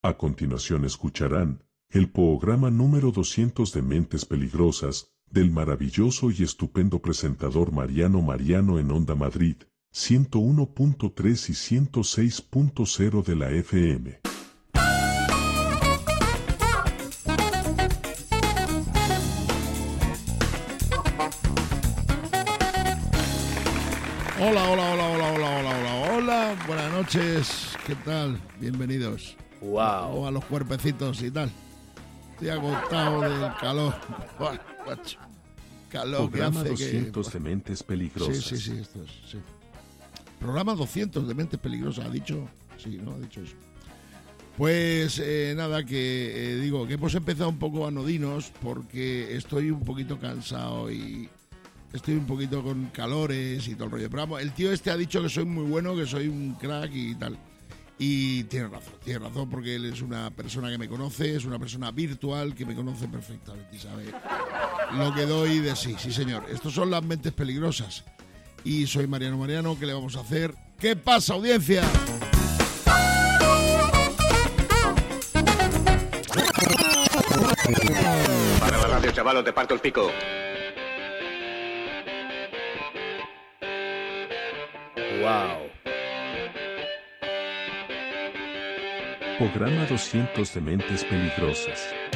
A continuación escucharán el programa número 200 de Mentes Peligrosas del maravilloso y estupendo presentador Mariano en Onda Madrid, 101.3 y 106.0 de la FM. Hola, buenas noches, ¿qué tal? Bienvenidos. Wow. A los cuerpecitos y tal. Estoy agotado del calor. Macho. Calor que hace 200 que... de Mentes Peligrosas. Sí, esto es, sí. Programa 200 de Mentes Peligrosas, ¿ha dicho? Sí, ¿no? Ha dicho eso. Pues nada, que digo que hemos empezado un poco anodinos porque estoy un poquito cansado y estoy un poquito con calores y todo el rollo. Pero vamos, el tío este ha dicho que soy muy bueno, que soy un crack y tal. Y tiene razón porque él es una persona que me conoce, es una persona virtual que me conoce perfectamente y sabe lo que doy de sí señor. Estos son las Mentes Peligrosas y soy Mariano, ¿qué le vamos a hacer? ¿Qué pasa, audiencia? Para la radio, chavalo, te parto el pico. Wow. Programa 200 de Mentes Peligrosas.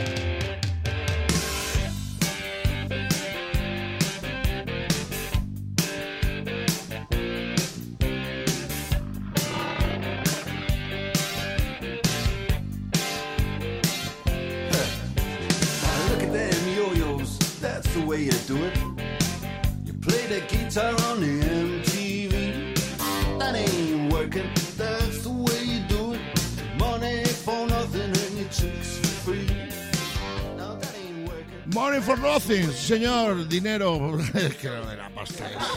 Look at them yo-yos, that's the way you do it. You play the guitar on the MTV. That ain't working, that's the way you do it. Money for nothing and your chicks for free. No, that ain't working. Money for nothing, señor, dinero. Es que lo de la pasta es.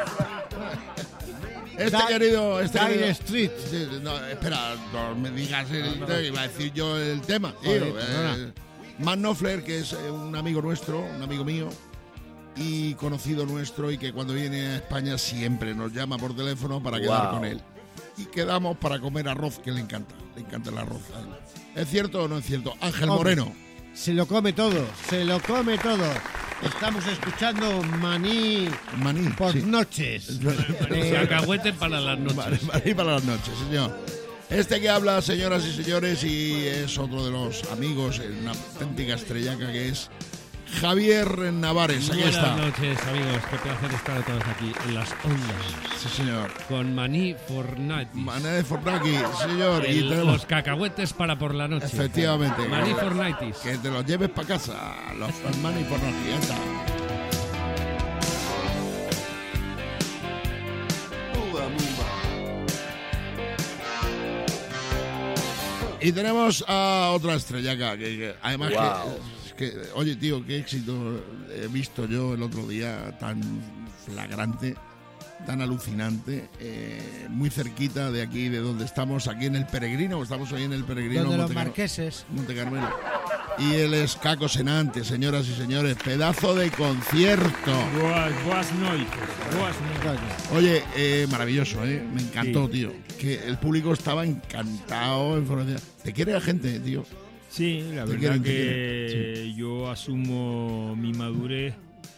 Querido Street. No, espera, no me digas iba a decir yo el tema, tío. Joder, Matt Knopfler, que es un amigo nuestro, un amigo mío y conocido nuestro, y que cuando viene a España siempre nos llama por teléfono para quedar con él. Y quedamos para comer arroz, que le encanta el arroz a él. ¿Es cierto o no es cierto? Ángel Moreno. Se lo come todo. Estamos escuchando Maní por sí. noches. Cacahuete para las noches. Maní para las noches, señor. Este que habla, señoras y señores, y es otro de los amigos, una auténtica estrellaca, que es Javier Navares. Aquí está. Buenas noches, amigos. Qué placer estar todos aquí en las ondas. Sí, señor. Con Maní Fortnite. Maní Fortnite, señor. Y tenemos los cacahuetes para por la noche. Efectivamente. Maní Fortnite. Que te los lleves para casa. Los Maní Fortnite. Ya está. Y tenemos a otra estrellaca que además que, oye, tío, qué éxito he visto yo el otro día, tan flagrante, tan alucinante, muy cerquita de aquí, de donde estamos, aquí en el Peregrino. Estamos hoy en el Peregrino, de los Marqueses, Monte Carmelo. Y él es Caco Senante, señoras y señores, pedazo de concierto. Buenas noches. Oye, maravilloso, me encantó, tío. Que el público estaba encantado. Te quiere la gente, tío. Sí, la verdad que yo asumo mi madurez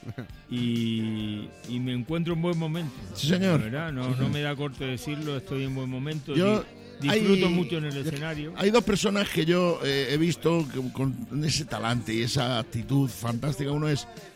y me encuentro en buen momento. Sí, señor. ¿Verdad? No me da corto decirlo, estoy en buen momento. Yo disfruto mucho en el escenario. Hay dos personas que yo he visto con ese talante y esa actitud fantástica. Uno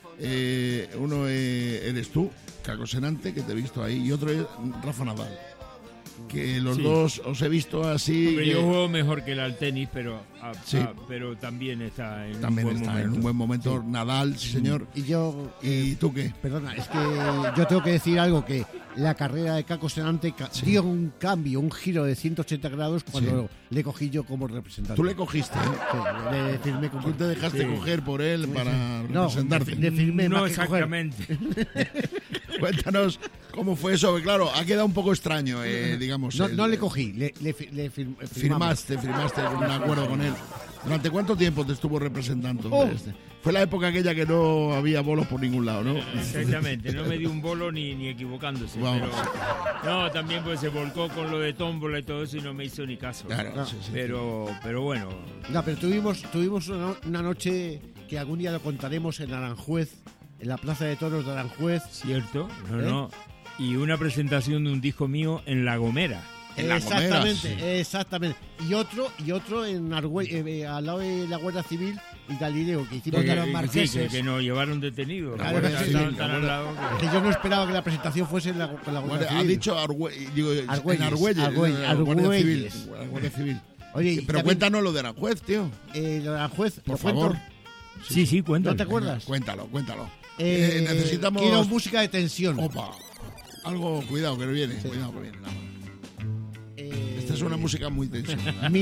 eres tú, Caco Senante, que te he visto ahí, y otro es Rafa Nadal. Que los dos os he visto así. Hombre, yo juego mejor que él al tenis, pero también está en un buen momento. Sí. Nadal, sí, señor. Y yo. ¿Y tú qué? Perdona, es que yo tengo que decir algo, que la carrera de Caco Senante dio un cambio, un giro de 180 grados cuando le cogí yo como representante. Tú le cogiste, ¿eh? Sí, le firmé como. Tú te dejaste coger por él para representarte. Le firmé no más exactamente. Cuéntanos cómo fue eso, porque claro, ha quedado un poco extraño, digamos. No le cogí, le firmaste un acuerdo con él. ¿Durante cuánto tiempo te estuvo representando? Oh. Fue la época aquella que no había bolos por ningún lado, ¿no? Exactamente, no me dio un bolo ni equivocándose. Vamos. Pero, no, también pues se volcó con lo de tómbola y todo eso y no me hizo ni caso. Claro, No. sí. Pero bueno, No, pero tuvimos una noche que algún día lo contaremos en Aranjuez, en la Plaza de Toros de Aranjuez. cierto, ¿Eh? no. Y una presentación de un disco mío en La Gomera. En La Gomera, Exactamente. Y otro en Argüelles, al lado de la Guardia Civil y Galileo, que hicimos de los marqueses. Que nos llevaron detenidos. Claro, Estaban sí, tan sí, al lado que- Que yo no esperaba que la presentación fuese con la Guardia Bueno, ha Civil. dicho en Argüelles, Argüelles, Argüelles. la Guardia Civil. Oye, y Pero también, cuéntanos lo de Aranjuez, tío. lo de Aranjuez, Por ¿lo cuento? favor. Sí, cuéntalo. ¿No te acuerdas? Cuéntalo. Necesitamos... Quiero música de tensión. Opa. Algo, cuidado que viene. Cuidado que viene. Esta es una música muy tensa.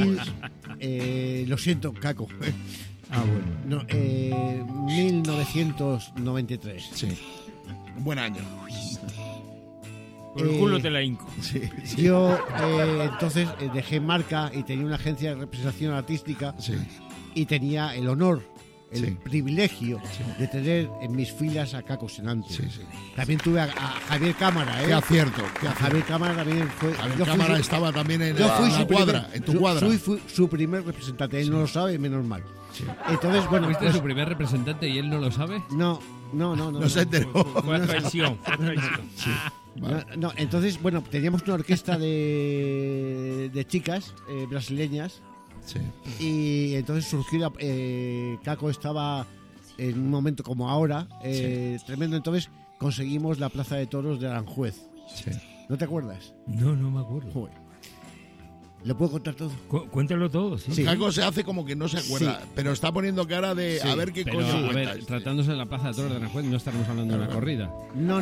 Lo siento, Caco. Ah, bueno. No, 1993. Sí. Un buen año. Por el culo te la hinco. Sí. Yo entonces dejé Marca y tenía una agencia de representación artística Sí. y tenía el honor, el Sí. privilegio de tener en mis filas a Caco Senante. Sí. También tuve a Javier Cámara, Qué acierto. A Javier Cámara también fue... Javier yo fui Cámara su- estaba también en yo fui la su cuadra, primer- en tu cuadra. Fui su primer representante, él no lo sabe, menos mal. Sí. Entonces, bueno, ¿Fuiste pues, su primer representante y él no lo sabe? no. No se enteró. Fue a traición. Fue a traición. No, entonces, bueno, teníamos una orquesta de chicas brasileñas Sí. y entonces surgió, Caco estaba en un momento como ahora, tremendo, entonces conseguimos la Plaza de Toros de Aranjuez. Sí. ¿No te acuerdas? No me acuerdo. Joder. ¿Lo puedo contar todo? Cuéntalo todo, sí. Sí. Caco se hace como que no se acuerda, Sí. pero está poniendo cara de Sí. a ver qué Pero, coño a cuenta ver, este. tratándose de la Plaza de Toros de Aranjuez, no estaremos hablando de una corrida. No,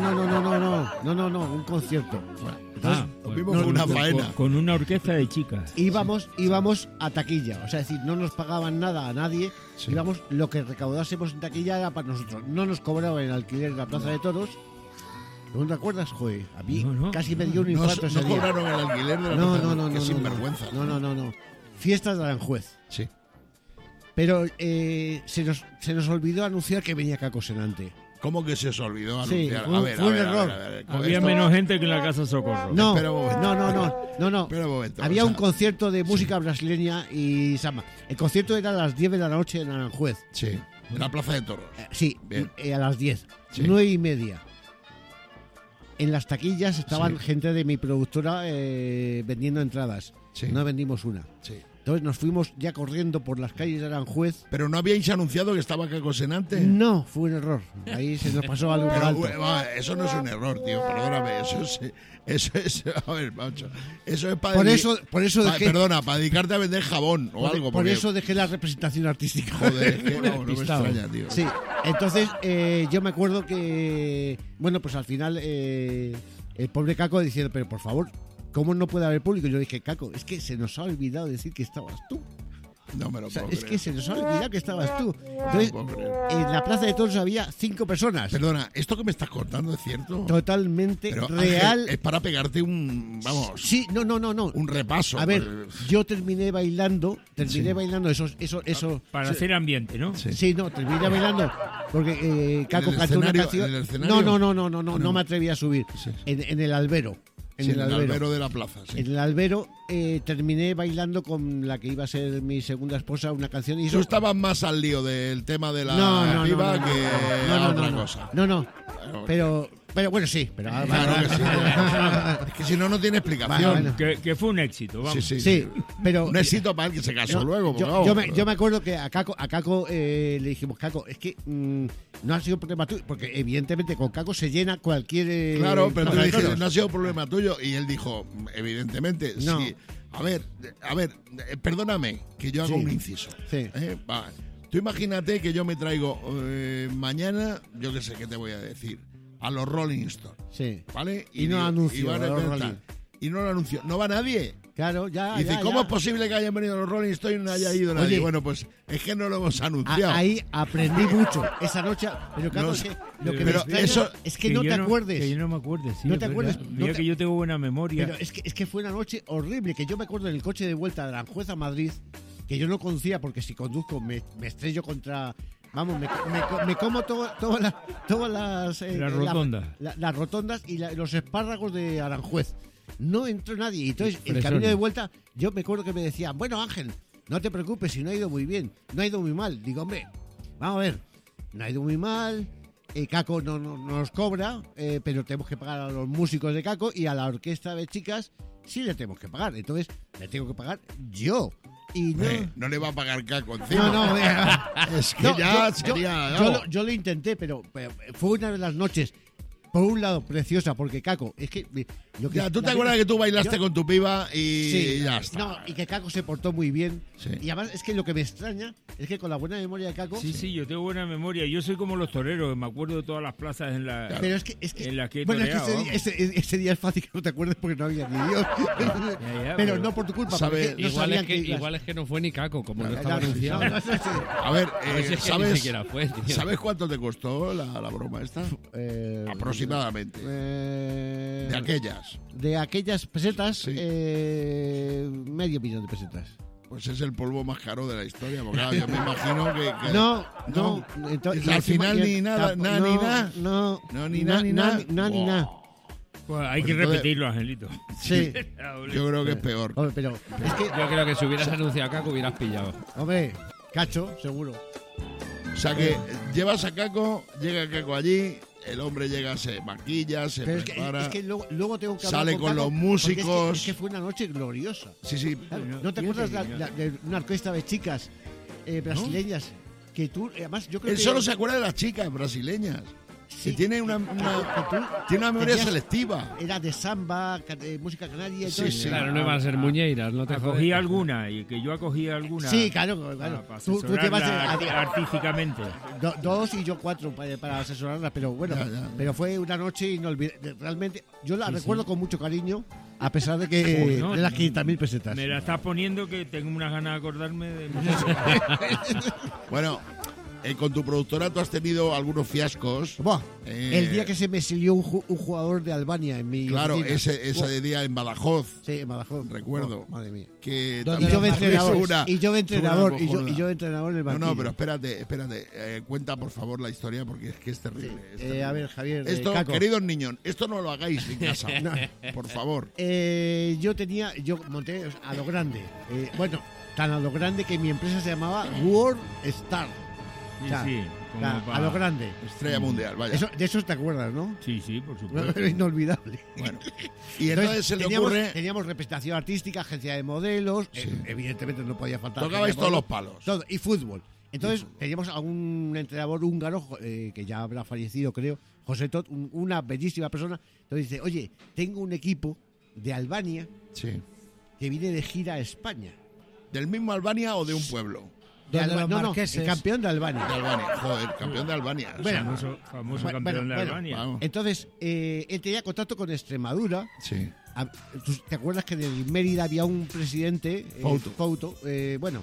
un concierto. Entonces, Bueno, Vimos con una faena. Con una orquesta de chicas. íbamos a taquilla, o sea, es decir, no nos pagaban nada a nadie, Sí. íbamos, lo que recaudásemos en taquilla era para nosotros, no nos cobraban el alquiler de la Plaza de Toros. ¿No te acuerdas, joder? A mí No. casi me dio un No, infarto ese no día. cobraron el alquiler de la No, plaza. no, Qué sinvergüenza. No. Fiestas de Aranjuez. Sí. Pero se nos olvidó anunciar que venía Caco Senante. ¿Cómo que se os olvidó Sí, anunciar? fue un error. Con Había esto- menos gente que en la Casa Socorro. No, Espera un momento. no. Espera un momento, Había o sea, un concierto de música brasileña y samba. El concierto era a las 10 de la noche en Aranjuez. Sí, en la Plaza de Toros. Sí, Bien. a las 10. Sí. 9:30. En las taquillas estaban Sí. gente de mi productora vendiendo entradas. Sí. No vendimos una. Sí. Entonces nos fuimos ya corriendo por las calles de Aranjuez. Pero no habíais anunciado que estaba Caco Senante. No, fue un error. Ahí se nos pasó algo por Pero, alto. eso no es un error, tío, perdóname. Eso es. A ver, macho. Eso es para. Por eso dejé, Perdona, para dedicarte a vender jabón o algo. por porque- eso dejé la representación artística. Joder, es que no me Despistado. extraña, tío. Sí, entonces yo me acuerdo que, bueno, pues al final el pobre Caco diciendo, pero por favor, ¿cómo no puede haber público? Y yo dije, Caco, es que se nos ha olvidado decir que estabas tú. No me lo O sea, puedo es creer. que se nos ha olvidado que estabas tú. Entonces, No puedo creer. en la Plaza de Toros había 5 personas. Perdona, ¿esto que me estás contando es cierto? Totalmente Pero, real. Ángel, es para pegarte un. Vamos. Sí, no. Un repaso. A ver, pues, yo terminé bailando Sí. eso. Para hacer ambiente, ¿no? Sí. Sí, no, terminé bailando porque Caco el cantó una escenario- canción. en el escenario? No me atreví a subir. Sí. En el albero. sí, en el albero de la plaza. Sí. En el albero terminé bailando con la que iba a ser mi segunda esposa una canción y Tú eso. estabas más al lío del tema de la piba que a otra cosa. No. Pero bueno, sí. Pero, Claro que sí. Es que si no, no tiene explicación. Bueno. Que fue un éxito, vamos. Sí, pero. Un éxito para el que se casó No, luego. porque, yo vamos, me acuerdo que a Caco le dijimos, Caco, es que no ha sido problema tuyo, porque evidentemente con Caco se llena cualquier... Claro, pero tú plaza le de dijiste, toros. no ha sido problema tuyo. Y él dijo, evidentemente, No. sí. A ver, perdóname que yo hago Sí. un inciso. Sí. Va. Tú imagínate que yo me traigo mañana, yo qué sé qué te voy a decir, a los Rolling Stones, Sí. ¿vale? Y no digo- anuncio van a a los tal. Rolling. Y no lo anunció. No va nadie. Claro, ya. Y dice, ya, ¿cómo ya. es posible que hayan venido los Rolling Stones y no haya ido nadie? Oye. Bueno, pues es que no lo hemos anunciado. Ahí aprendí mucho esa noche. Pero Caco, No es sé. que lo que me Pero extraña eso- es que no te yo acuerdes. Que yo no me acuerdo, sí. No es te verdad. acuerdas, Mira no te- que yo tengo buena memoria. Pero es que fue una noche horrible, que yo me acuerdo en el coche de vuelta de Aranjuez a Madrid, que yo no conducía porque si conduzco me estrello contra... Vamos, me como todas las... Las rotondas. Las rotondas y los espárragos de Aranjuez. No entró nadie. Y entonces, el Fresones. camino de vuelta, yo me acuerdo que me decían, bueno, Ángel, no te preocupes, si no ha ido muy bien, no ha ido muy mal. Digo, hombre, vamos a ver, no ha ido muy mal, Caco no nos cobra, pero tenemos que pagar a los músicos de Caco y a la orquesta de chicas sí le tenemos que pagar. Entonces, le tengo que pagar yo. Y no... No le va a pagar Caco encima. No, es que no, ya yo- sería... yo lo intenté, pero fue una de las noches, por un lado, preciosa, porque Caco, es que... Yo que Ya, ¿tú te acuerdas que tú bailaste yo- con tu piba y Sí, ya está? no, y que Caco se portó muy bien. Sí. Y además es que lo que me extraña es que con la buena memoria de Caco... Sí, yo tengo buena memoria. Yo soy como los toreros, me acuerdo de todas las plazas en la... Pero es que En la que he bueno, es que toreado, ese día es fácil que no te acuerdes porque no había ni Dios. ya, pero pero- no por tu culpa, ¿Sabe? porque no Igual, sabían es que, ibas. igual es que no fue ni Caco, como no Ya, estaba sí, anunciado. no, sí. A ver, A ver si es que ni ¿sabes, siquiera fue, tío. ¿sabes cuánto te costó la broma esta? Aproximadamente. De De aquellas. pesetas, Sí. medio millón de pesetas. Pues es el polvo más caro de la historia. Porque claro, yo me imagino que... No. Entonces, Al final ni nada, nada, ni nada. No, No, ni nada, ni nada. ni Buah. nada. Pues hay que entonces- repetirlo, Angelito. Sí. Yo creo que es peor. Hombre, pero es que, Yo creo que si hubieras anunciado a Caco hubieras pillado. hombre, Cacho, seguro. O sea que llevas a Caco, llega Caco allí, el hombre llega, se maquilla, se Pero prepara. es que luego tengo que hablar Sale con Caco, los porque músicos. Es que fue una noche gloriosa. Sí, sí. Claro, no, ¿No te fíjate acuerdas que de una orquesta de chicas brasileñas? Que tú, además, yo creo Él que... solo se acuerda de las chicas brasileñas. Sí, que tiene una tiene una memoria tenías- selectiva. Era de samba, música canaria y Sí, todo. sí. Claro, no iban a ser muñeiras, no te Acogí jodes. alguna y que yo acogí alguna. Sí, claro. Para Tú llevas asesorarla artísticamente. dos y yo 4 para asesorarla, pero bueno, Ya. pero fue una noche inolvidable. Realmente, yo la recuerdo con mucho cariño, a pesar de que No, de las 500.000 pesetas. Me la estás poniendo que tengo unas ganas de acordarme de Bueno, con tu productora tú has tenido algunos fiascos. Buah, Eh, el día que se me exilió un jugador de Albania en mi Claro, oficina. ese día en Badajoz. Sí, en Badajoz. Recuerdo. Madre mía. Que Y también yo de fue entrenador, una- y yo de fue entrenador, una y yo cojonada. de entrenador en el No, banquillo. pero espérate. Cuenta, por favor, la historia porque es que es terrible. es terrible. A ver, Javier, Esto, Caco. queridos niños, esto no lo hagáis en casa. Por favor. Yo monté a lo grande. Bueno, tan a lo grande que mi empresa se llamaba World Star. Sí, O sea, sí, o sea, como a lo grande. Estrella mundial, vaya. De eso te acuerdas, ¿no? Sí, por supuesto. Inolvidable. Bueno. Y entonces se le ocurre. Teníamos representación artística, agencia de modelos, evidentemente no podía faltar. Tocabais agencia de todos los modelos, palos. todo, y fútbol. Entonces teníamos a un entrenador húngaro, que ya habrá fallecido, creo, José Tot, una bellísima persona. Entonces dice, oye, tengo un equipo de Albania Sí. que viene de gira a España. ¿Del mismo Albania o de un pueblo? De Donde los no, marqueses- el campeón de Albania. De Albania. Joder, campeón de Albania. Bueno, Famoso Bueno, campeón de bueno, Albania. Vamos. Entonces, él tenía contacto con Extremadura. Sí. ¿Tú ¿Te acuerdas que en Mérida había un presidente, Fouto. bueno,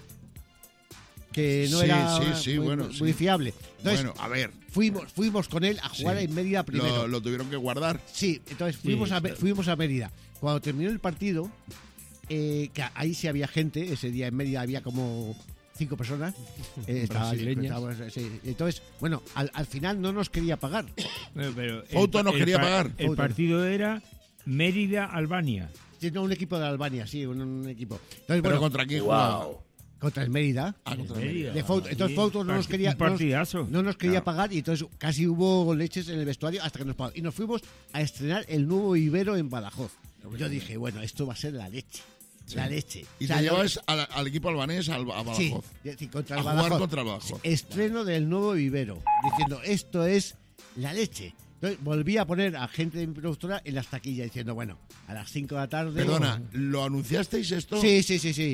que no Sí, era sí, muy, bueno, muy sí. fiable? Entonces, Bueno, a ver. fuimos con él a jugar Sí. en Mérida primero. Lo tuvieron que guardar. Sí, entonces fuimos a Mérida. Cuando terminó el partido, que ahí sí había gente, ese día en Mérida había como 5 personas. Brasileñas. Sí. Entonces, bueno, al final no nos quería pagar. Pero Fouto nos quería pagar. El Fouto. partido era Mérida-Albania. Sí, no, un equipo de Albania, sí, un equipo. Entonces, Pero bueno, ¿contra quién jugaba? contra el Mérida. Ah, contra Mérida. De Fouto. Entonces Sí, Fouto no nos quería, un partidazo. no nos quería Claro. pagar y entonces casi hubo leches en el vestuario hasta que nos pagó. Y nos fuimos a estrenar el nuevo Ibero en Badajoz. Yo dije, bueno, esto va a ser la leche. La leche. Y O sea, te yo- llevas al equipo albanés a Badajoz. Sí, contra A el jugar Badajoz. contra el Badajoz. Estreno del nuevo vivero, diciendo, esto es la leche. Entonces volví a poner a gente de mi productora en las taquillas diciendo, bueno, a las 5 de la tarde... Perdona, ¿lo anunciasteis esto? Sí.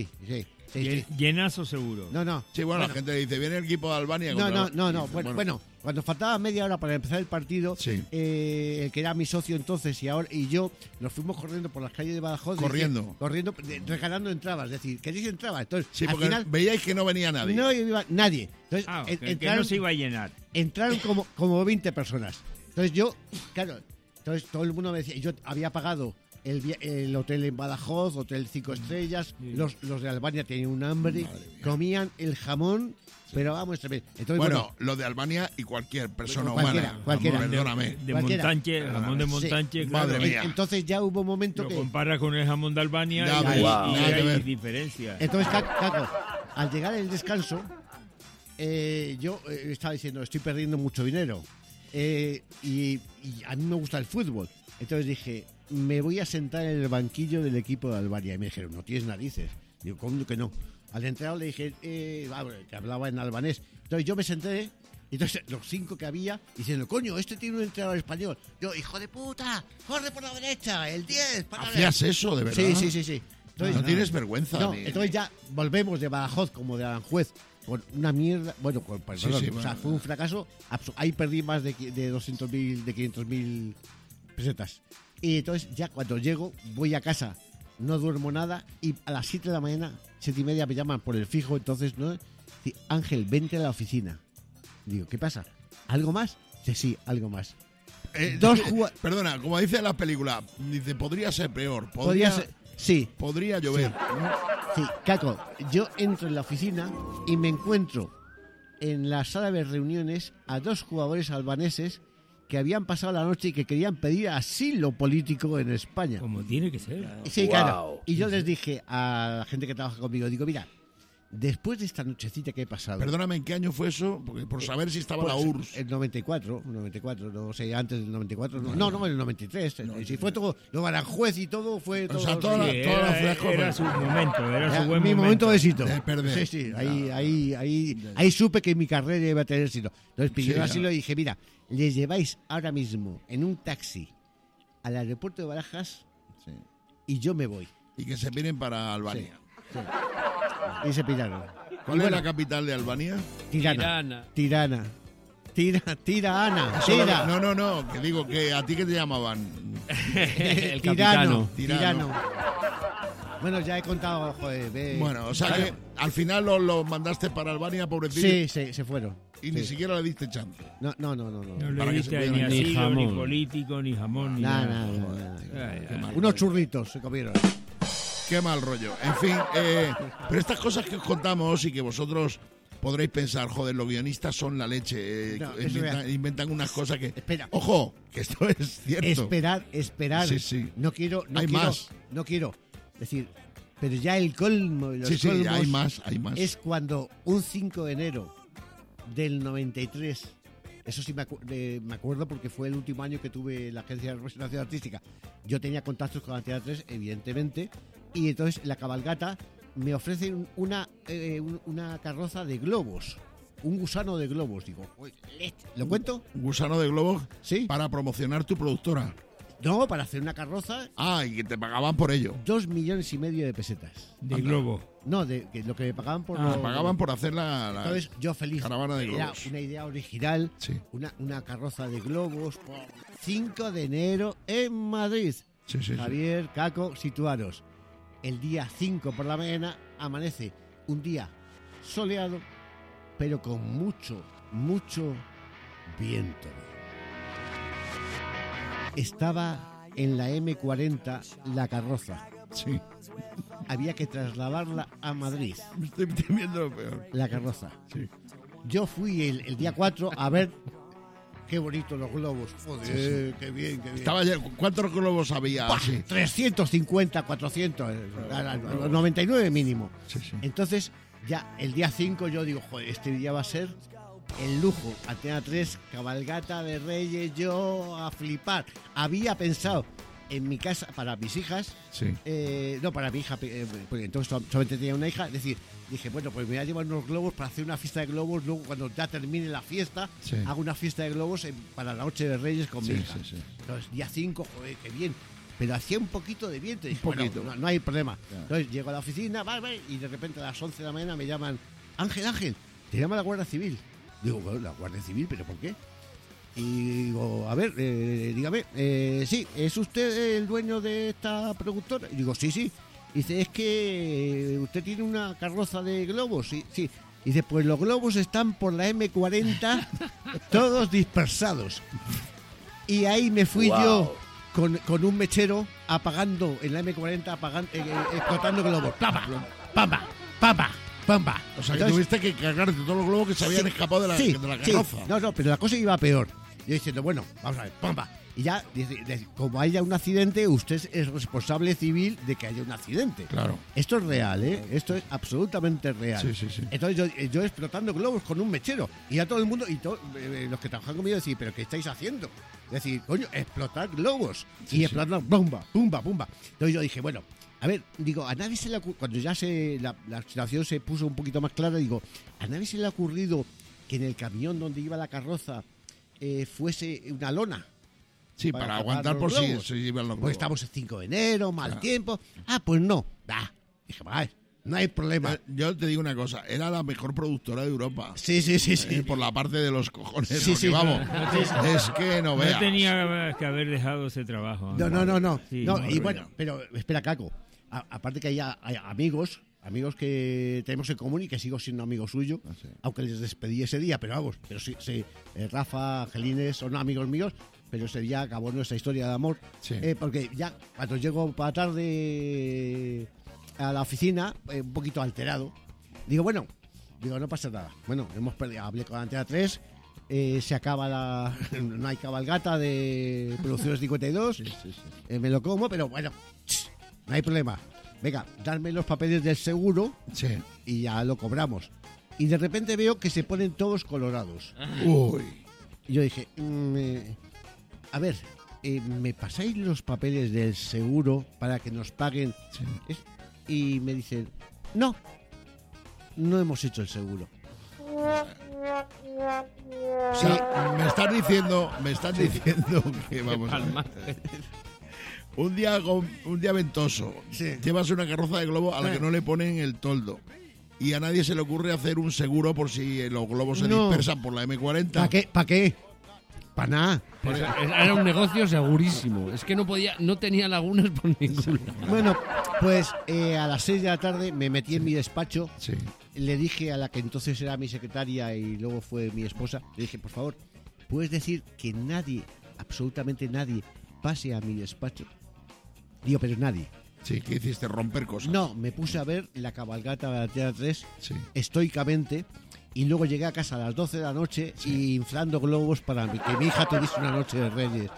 Llenazo seguro. No. Sí, bueno, la gente dice, viene el equipo de Albania. No. contra- Bueno, cuando faltaba media hora para empezar el partido, Sí. el que era mi socio entonces y yo nos fuimos corriendo por las calles de Badajoz. Corriendo. Regalando entradas. Es decir, ¿queréis entradas? Entonces, Sí, al porque final veíais que no venía nadie. no iba nadie. Entonces, Que no se iba a llenar. entraron como 20 personas. Entonces yo, claro, entonces todo el mundo me decía, yo había pagado el hotel en Badajoz, hotel 5 estrellas, los de Albania tenían un hambre, comían el jamón, pero vamos, entonces, bueno, lo de Albania y cualquier persona humana. Cualquiera. Perdóname. De Montanche, el jamón de Montanche, Sí. claro. Madre mía. Entonces ya hubo un momento Lo que... compara con el jamón de Albania Ya y ves, hay, nada y que hay ver. diferencia. Entonces, Caco, al llegar el descanso, yo estaba diciendo, estoy perdiendo mucho dinero. Y a mí me gusta el fútbol. Entonces dije, me voy a sentar en el banquillo del equipo de Albania. Y me dijeron, no tienes narices. Digo, ¿cómo que no? Al entrenador le dije, que hablaba en albanés. Entonces yo me senté, y entonces los 5 que había, diciendo, coño, este tiene un entrenador español. Yo, hijo de puta, corre por la derecha, el 10. ¿Hacías eso, de verdad? Sí. Entonces, no tienes vergüenza. no, entonces ya volvemos de Badajoz como de Aranjuez con una mierda, bueno, perdón, Sí, o sea, bueno. fue un fracaso. Ahí perdí más de 200.000, de 500.000 pesetas. Y entonces ya cuando llego, voy a casa, no duermo nada y a las 7 de la mañana, 7:30 me llaman por el fijo, entonces, ¿no? Dice, Ángel, vente a la oficina. Digo, ¿qué pasa? ¿Algo más? Dice, sí, algo más. Perdona, como dice la película, dice, podría ser peor. Podría ser, sí. Podría llover. Sí, Caco, yo entro en la oficina y me encuentro en la sala de reuniones a 2 jugadores albaneses que habían pasado la noche y que querían pedir asilo político en España. Como tiene que ser. Sí, claro. Y yo les dije a la gente que trabaja conmigo, digo, mira, después de esta nochecita que he pasado... Perdóname, ¿en qué año fue eso? Porque por saber si estaba la URSS. El 94, no sé, antes del 94, no, el 93. Si fue todo, lo Aranjuez y todo, fue todo... O sea, Sí, toda la fresco. era su momento, era Ya, su buen mi momento de éxito. De perder. Sí, ahí supe que mi carrera iba a tener éxito. Entonces pidió Sí, asilo y dije, mira, les lleváis ahora mismo en un taxi al aeropuerto de Barajas Sí. y yo me voy. Y que se vienen para Albania. Y se piraron. ¿Cuál es la capital de Albania? Tirana. Tirana, Eso Tira. No, que digo que a ti que te llamaban. El Tirano. Tirano. Bueno, ya he contado, joder, Bueno, o sea que al final los mandaste para Albania, pobrecito. Sí, se fueron. Y ni siquiera le diste chance. No. No Para le que se diste ni pudieran- Ni asilo, ni jamón. político, ni jamón, ni Nada. Ay, ay. Unos churritos se comieron. Qué mal rollo. En fin, pero estas cosas que os contamos y que vosotros podréis pensar, joder, los guionistas son la leche. No, eso inventan unas cosas que... Espera. Ojo, que esto es cierto. Esperar. Sí. No quiero. No quiero decir. Pero ya el colmo de los Sí, colmos hay más. es cuando un 5 de enero del 93, eso sí me acuerdo porque fue el último año que tuve la agencia de representación artística. Yo tenía contactos con Antena 3, evidentemente, y entonces la cabalgata me ofrece una carroza de globos, un gusano de globos. Digo, ¿lo cuento? Un gusano de globos Sí. para promocionar tu productora. No, para hacer una carroza, Ah, y que te pagaban por ello. 2,5 millones de pesetas. De globo. No, que lo que me pagaban por... Te pagaban por hacer la Entonces, yo feliz. caravana de Era globos. una idea original, Sí. una carroza de globos, 5 de enero en Madrid. Sí. Javier, Caco, situaros. El día 5 por la mañana amanece un día soleado, pero con mucho viento. Estaba en la M40 la carroza. Sí. Había que trasladarla a Madrid, Me estoy temiendo lo peor. la carroza. Sí. Yo fui el día 4 a ver qué bonitos los globos. Joder, qué bien. Estaba ya, ¿cuántos globos había? ¡Buah! Sí. 350, 400, 99 mínimo. Sí. Entonces, ya el día 5 yo digo, joder, este día va a ser el lujo. Antena 3, cabalgata de Reyes, yo a flipar. Había pensado en mi casa para mis hijas, Sí. no para mi hija, porque entonces solamente tenía una hija, es decir, dije, bueno, pues me voy a llevar unos globos para hacer una fiesta de globos, luego cuando ya termine la fiesta, Sí. hago una fiesta de globos para la noche de Reyes con mi hija. Sí. Entonces, día 5, joder, qué bien. Pero hacía un poquito de viento. Y dije, Un poquito. bueno, no hay problema. Entonces llego a la oficina, vale, y de repente a las 11 de la mañana me llaman, Ángel, te llama la Guardia Civil. Digo, bueno, la Guardia Civil, ¿pero por qué? Y digo, a ver, dígame, sí, ¿es usted el dueño de esta productora? Y digo, sí. Dice, es que usted tiene una carroza de globos. Sí. Dice, pues los globos están por la M40 todos dispersados. Y ahí me fui yo con un mechero apagando en la M40, explotando globos. ¡Pamba! ¡Pamba! ¡Pamba! ¡Pamba! O sea, que tuviste que cargarte todos los globos que se habían escapado de la carroza. Sí. No, pero la cosa iba peor. Yo diciendo, bueno, vamos a ver, ¡pamba! Y ya, como haya un accidente, usted es responsable civil de que haya un accidente. Claro. Esto es real, ¿eh? Esto es absolutamente real. Sí. Entonces yo explotando globos con un mechero. Y a todo el mundo, los que trabajan conmigo decían, ¿pero qué estáis haciendo? Es decir, coño, explotar globos. Y explotar, ¡pumba! Entonces yo dije, bueno, a ver, digo, a nadie se le ocurrió, cuando ya la situación se puso un poquito más clara, digo, a nadie se le ha ocurrido que en el camión donde iba la carroza fuese una lona. Sí, para aguantar por si iban los globos. Pues estamos el 5 de enero, mal tiempo. Pues no. Dije, vale, no hay problema. Yo te digo una cosa, era la mejor productora de Europa. Sí. Por la parte de los cojones. Sí. Vamos, es que no veas. No tenía que haber dejado ese trabajo. No. Sí, Y bueno, pero espera, Caco. Aparte que hay amigos que tenemos en común y que sigo siendo amigo suyo, aunque les despedí ese día, pero vamos, sí, Rafa, Angelines son amigos míos, pero ese día acabó nuestra historia de amor, porque ya cuando llego para tarde a la oficina, un poquito alterado, digo, no pasa nada, hemos perdido, hablé con Antena 3, se acaba no hay cabalgata de Producciones 52, me lo como, pero bueno, no hay problema. Venga, darme los papeles del seguro y ya lo cobramos. Y de repente veo que se ponen todos colorados. Uy. Y yo dije, a ver, ¿me pasáis los papeles del seguro para que nos paguen? Y me dicen, no hemos hecho el seguro. O sea, me estás diciendo que vamos a ver. Un día ventoso, llevas una carroza de globo a la que no le ponen el toldo. Y a nadie se le ocurre hacer un seguro por si los globos se dispersan por la M40. ¿Para qué? Para nada. Era un negocio segurísimo. Es que no tenía lagunas por ningún lado. Bueno, pues a las 6 de la tarde me metí en mi despacho. Sí. Le dije a la que entonces era mi secretaria y luego fue mi esposa, le dije, por favor, ¿puedes decir que nadie, absolutamente nadie, pase a mi despacho? Digo, pero nadie. Sí, ¿qué hiciste? ¿Romper cosas? No, me puse a ver la cabalgata de la Antena 3 estoicamente y luego llegué a casa a las 12 de la noche y inflando globos para que mi hija tuviese una noche de Reyes.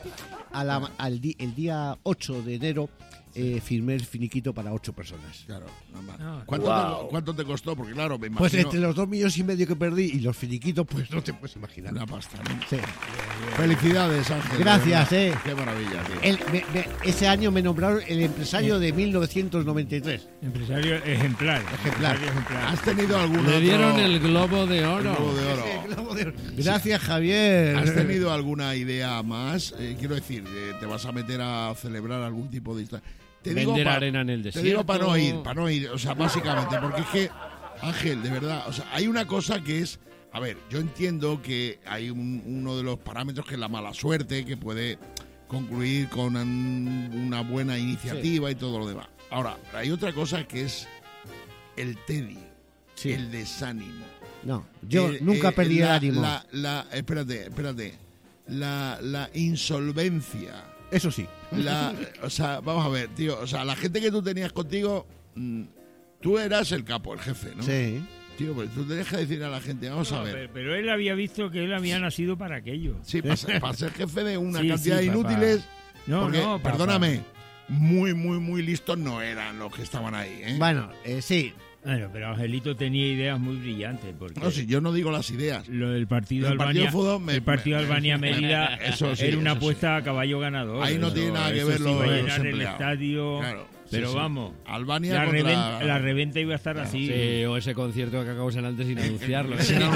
El día 8 de enero firmé el finiquito para 8 personas. Claro, normal. Wow. ¿Cuánto te costó? Porque claro, me imagino... Pues entre los 2,5 millones que perdí y los finiquitos, pues no te puedes imaginar. Una pasta, ¿no? Sí. Felicidades, Ángel. Gracias, Qué maravilla, tío. Ese año me nombraron el empresario de 1993. Empresario ejemplar. ¿Has tenido algún Le otro... dieron el Globo de Oro. El Globo de Oro. Gracias, Javier. ¿Has tenido alguna idea más? Quiero decir, ¿te vas a meter a celebrar algún tipo de historia? Vender arena en el desierto. Te digo para no ir, o sea, básicamente, porque es que, Ángel, de verdad, o sea, hay una cosa que es, a ver, yo entiendo que hay uno de los parámetros que es la mala suerte, que puede concluir con una buena iniciativa y todo lo demás. Ahora, hay otra cosa que es el tedio, el desánimo. No, yo nunca perdí el ánimo. Espérate, la insolvencia. Eso sí. O sea, vamos a ver, tío. O sea, la gente que tú tenías contigo, tú eras el capo, el jefe, ¿no? Sí. Tío, pues tú tenías que decir a la gente, vamos a ver. Pero él había visto que él había nacido para aquello. Sí, para ser jefe de una cantidad de inútiles. Porque, perdóname, muy listos no eran los que estaban ahí, ¿eh? Bueno, sí. Bueno, pero Angelito tenía ideas muy brillantes. Porque no, si yo no digo las ideas. Lo del partido Albania-Mérida era una apuesta a caballo ganador. Ahí no tiene nada que ver lo de los el estadio. Claro. Pero vamos, Albania la reventa iba a estar así. Sí, o ese concierto que acabó de antes sin anunciarlo.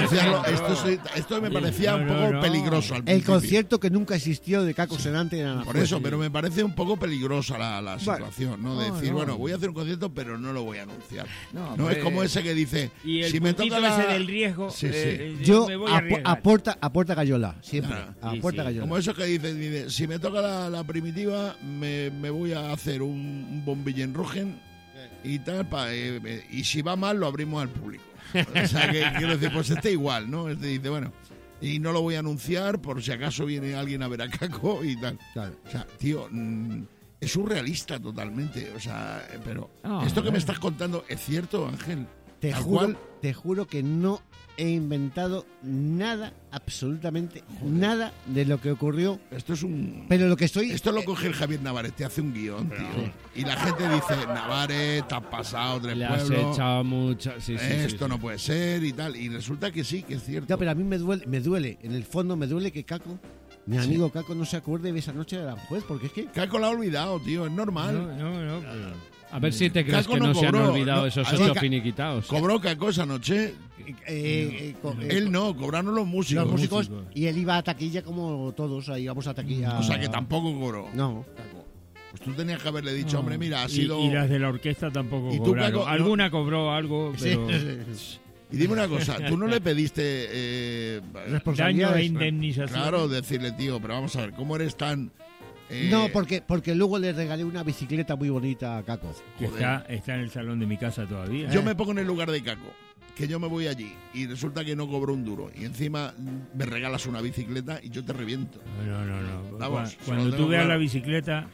Esto me parecía un poco peligroso al principio. El concierto que nunca existió de Caco Senante. Por eso, pero me parece un poco peligrosa la situación, ¿no? De decir, bueno, voy a hacer un concierto, pero no lo voy a anunciar. No es como ese que dice, y el si me toca ese del riesgo, yo me voy a a puerta Gallola, siempre. A puerta Gallola. Como eso que dice, si me toca la primitiva, me voy a hacer un Villenrogen y tal, y si va mal lo abrimos al público. O sea, que quiero decir, pues está igual, ¿no? Dice, bueno, Y no lo voy a anunciar por si acaso viene alguien a ver a Caco y tal. Claro. O sea, tío, es surrealista totalmente. O sea, pero Ah, esto que me bueno. estás contando es cierto, Ángel. Te Tal juro, cual. te juro que no he inventado nada, absolutamente nada de lo que ocurrió. Esto es un... Pero lo que estoy... Esto lo coge el Javier Navares, te hace un guión, tío. Y la gente dice, Navares, te has pasado 3 Le has pueblos, echado mucha... Sí, sí, sí, esto sí. no puede ser y tal. Y resulta que sí, que es cierto. No, pero a mí me duele, en el fondo me duele que Caco, mi amigo Caco, no se acuerde de esa noche de Aranjuez, porque es que... Caco lo ha olvidado, tío, es normal. No, pero... A ver si te crees Caco que no no se han cobró, olvidado no, esos así hechos ca- finiquitados. Cobró Caco esa noche. Él no, cobraron los músicos. los músicos, y él iba a taquilla como todos, ahí íbamos a taquilla. O sea que tampoco cobró. No. Pues tú tenías que haberle dicho, No. hombre, mira, ha Y- sido... Y las de la orquesta tampoco ¿Y tú, cobraron. Caco, no? Alguna cobró algo, pero... Y dime una cosa, tú no le pediste... Daño e Responsabilidades. indemnización. claro, decirle, tío, pero vamos a ver, ¿cómo eres tan... No, porque luego le regalé una bicicleta muy bonita a Caco. Que está en el salón de mi casa todavía. Yo me pongo en el lugar de Caco, que yo me voy allí y resulta que no cobro un duro. Y encima me regalas una bicicleta y yo te reviento. No. Vamos, Cuando solo tú tengo veas claro. la bicicleta,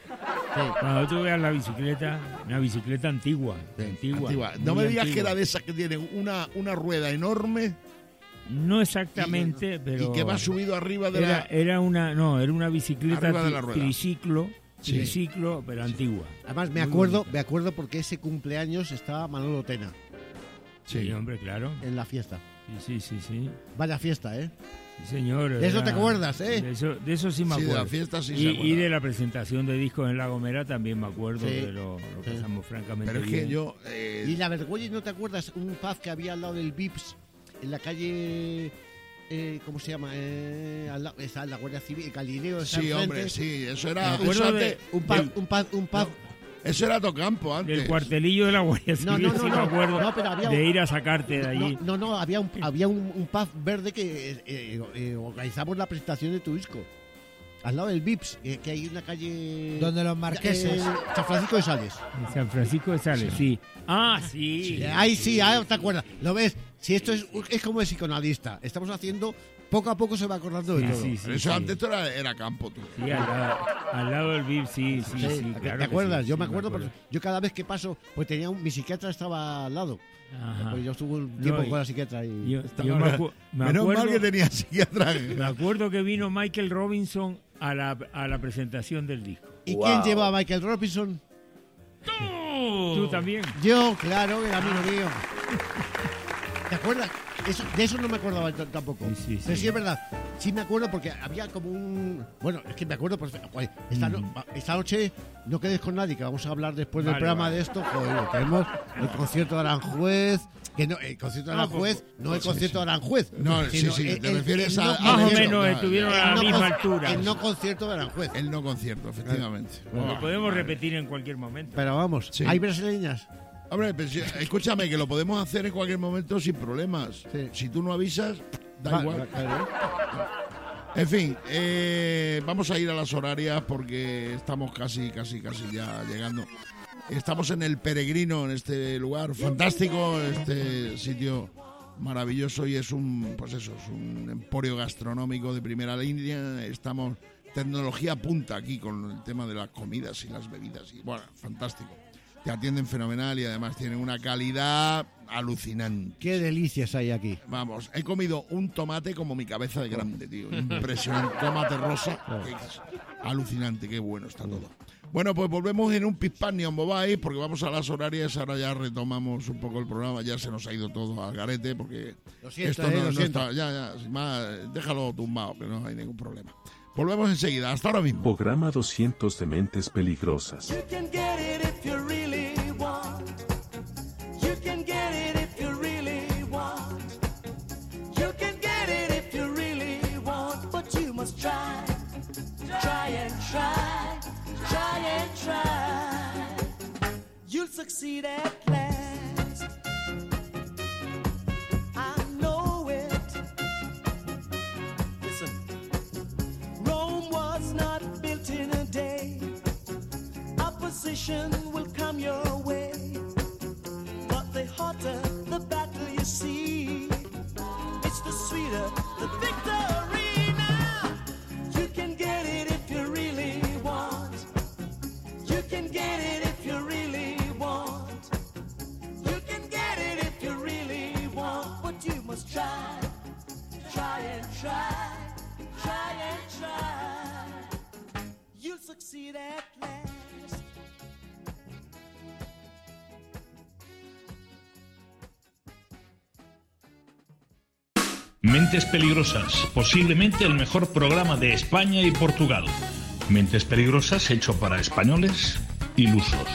una bicicleta antigua. Antigua. No muy me digas antigua. que era de esas que tienen una rueda enorme No exactamente, pero... y que va subido arriba de la... Era una bicicleta Arriba de la rueda. triciclo, pero antigua. Además, me acuerdo porque ese cumpleaños estaba Manolo Tena Sí, hombre, claro. en la fiesta. Sí. Vaya fiesta, ¿eh? Sí, señor. De eso era- te acuerdas, ¿eh? De eso sí me Sí, de acuerdo. la fiesta sí se y acuerda. de la presentación de discos en La Gomera también me acuerdo, Sí. que lo pasamos francamente Pero es bien. que yo... Y la vergüenza, ¿no te acuerdas? Un pub que había al lado del Vips, en la calle... ¿cómo se llama? Al lado, está la Guardia Civil, Galileo. está sí, enfrente. hombre, sí, eso Me era... acuerdo Eso, de- Un pub. eso era Tocampo antes. Del cuartelillo de la Guardia No, Civil, no, sí no, me acuerdo no, pero había de ir a sacarte de allí. No, había un pub verde que organizamos la presentación de tu disco. Al lado del Vips, que hay una calle... Donde los marqueses. San Francisco de Sales. En San Francisco de Sales, sí. Ah, sí. Ahí sí, ahí te acuerdas. ¿Lo ves? Si esto es como el psicoanalista. Estamos haciendo... Poco a poco se va acordando de todo. Sí, Pero eso antes esto era campo, tú. Sí, al lado del VIP, sí, claro. ¿Te acuerdas? que sí, Yo sí, me acuerdo, porque yo cada vez que paso, pues mi psiquiatra estaba al lado. Ajá. Pues yo estuve un tiempo No, con la psiquiatra y... Yo me Menos acuerdo, mal que tenía psiquiatra. me acuerdo que vino Michael Robinson a la presentación del disco. ¿Y Wow. quién lleva a Michael Robinson? Tú también. Yo, claro, el amigo mío. ¿Te acuerdas? De eso no me acordaba tampoco. Sí. Pero sí es verdad. Sí me acuerdo porque había como un... Bueno, es que me acuerdo perfecto. Joder, esta noche no quedes con nadie, que vamos a hablar después del Vale, programa vale. de esto. Joder, tenemos el concierto de Aranjuez. Que no, el concierto de Aranjuez, no el concierto de Aranjuez. No, sino sí, te refieres no a... Más o concierto. menos estuvieron a la misma altura. El no concierto de Aranjuez. El no concierto, efectivamente. Lo podemos repetir en cualquier momento. Pero vamos, Sí. ¿hay brasileñas? Hombre, pero escúchame, que lo podemos hacer en cualquier momento sin problemas. Sí. Si tú no avisas, da igual. Claro. En fin, vamos a ir a las horarias porque estamos casi ya llegando. Estamos en El Peregrino, en este lugar fantástico, este sitio maravilloso y es un emporio gastronómico de primera línea. Estamos tecnología punta aquí con el tema de las comidas y las bebidas y bueno, fantástico. Te atienden fenomenal y además tienen una calidad alucinante. Qué delicias hay aquí. Vamos, he comido un tomate como mi cabeza de grande, tío. Impresionante. Tomate rosa. Que es alucinante, qué bueno está todo. Bueno, pues volvemos en un pispán ni bombay porque vamos a las horarias. Ahora ya retomamos un poco el programa. Ya se nos ha ido todo al garete porque Lo siento, esto no, lo no siento. está. Ya, sin más, déjalo tumbado, que no hay ningún problema. Volvemos enseguida. Hasta ahora mismo. Programa 200 de Mentes Peligrosas. You can get it if you really want. You can get it if you really want. You can get it if you really want. But you must try. Try and try. Try and try. You'll succeed at last. I know it. Listen. Rome was not built in a day. Opposition will come your way, but the hotter the battle you see, it's the sweeter the victory. Try and try, try and try. You'll succeed at last. Mentes Peligrosas, posiblemente el mejor programa de España y Portugal. Mentes Peligrosas hecho para españoles ilusos.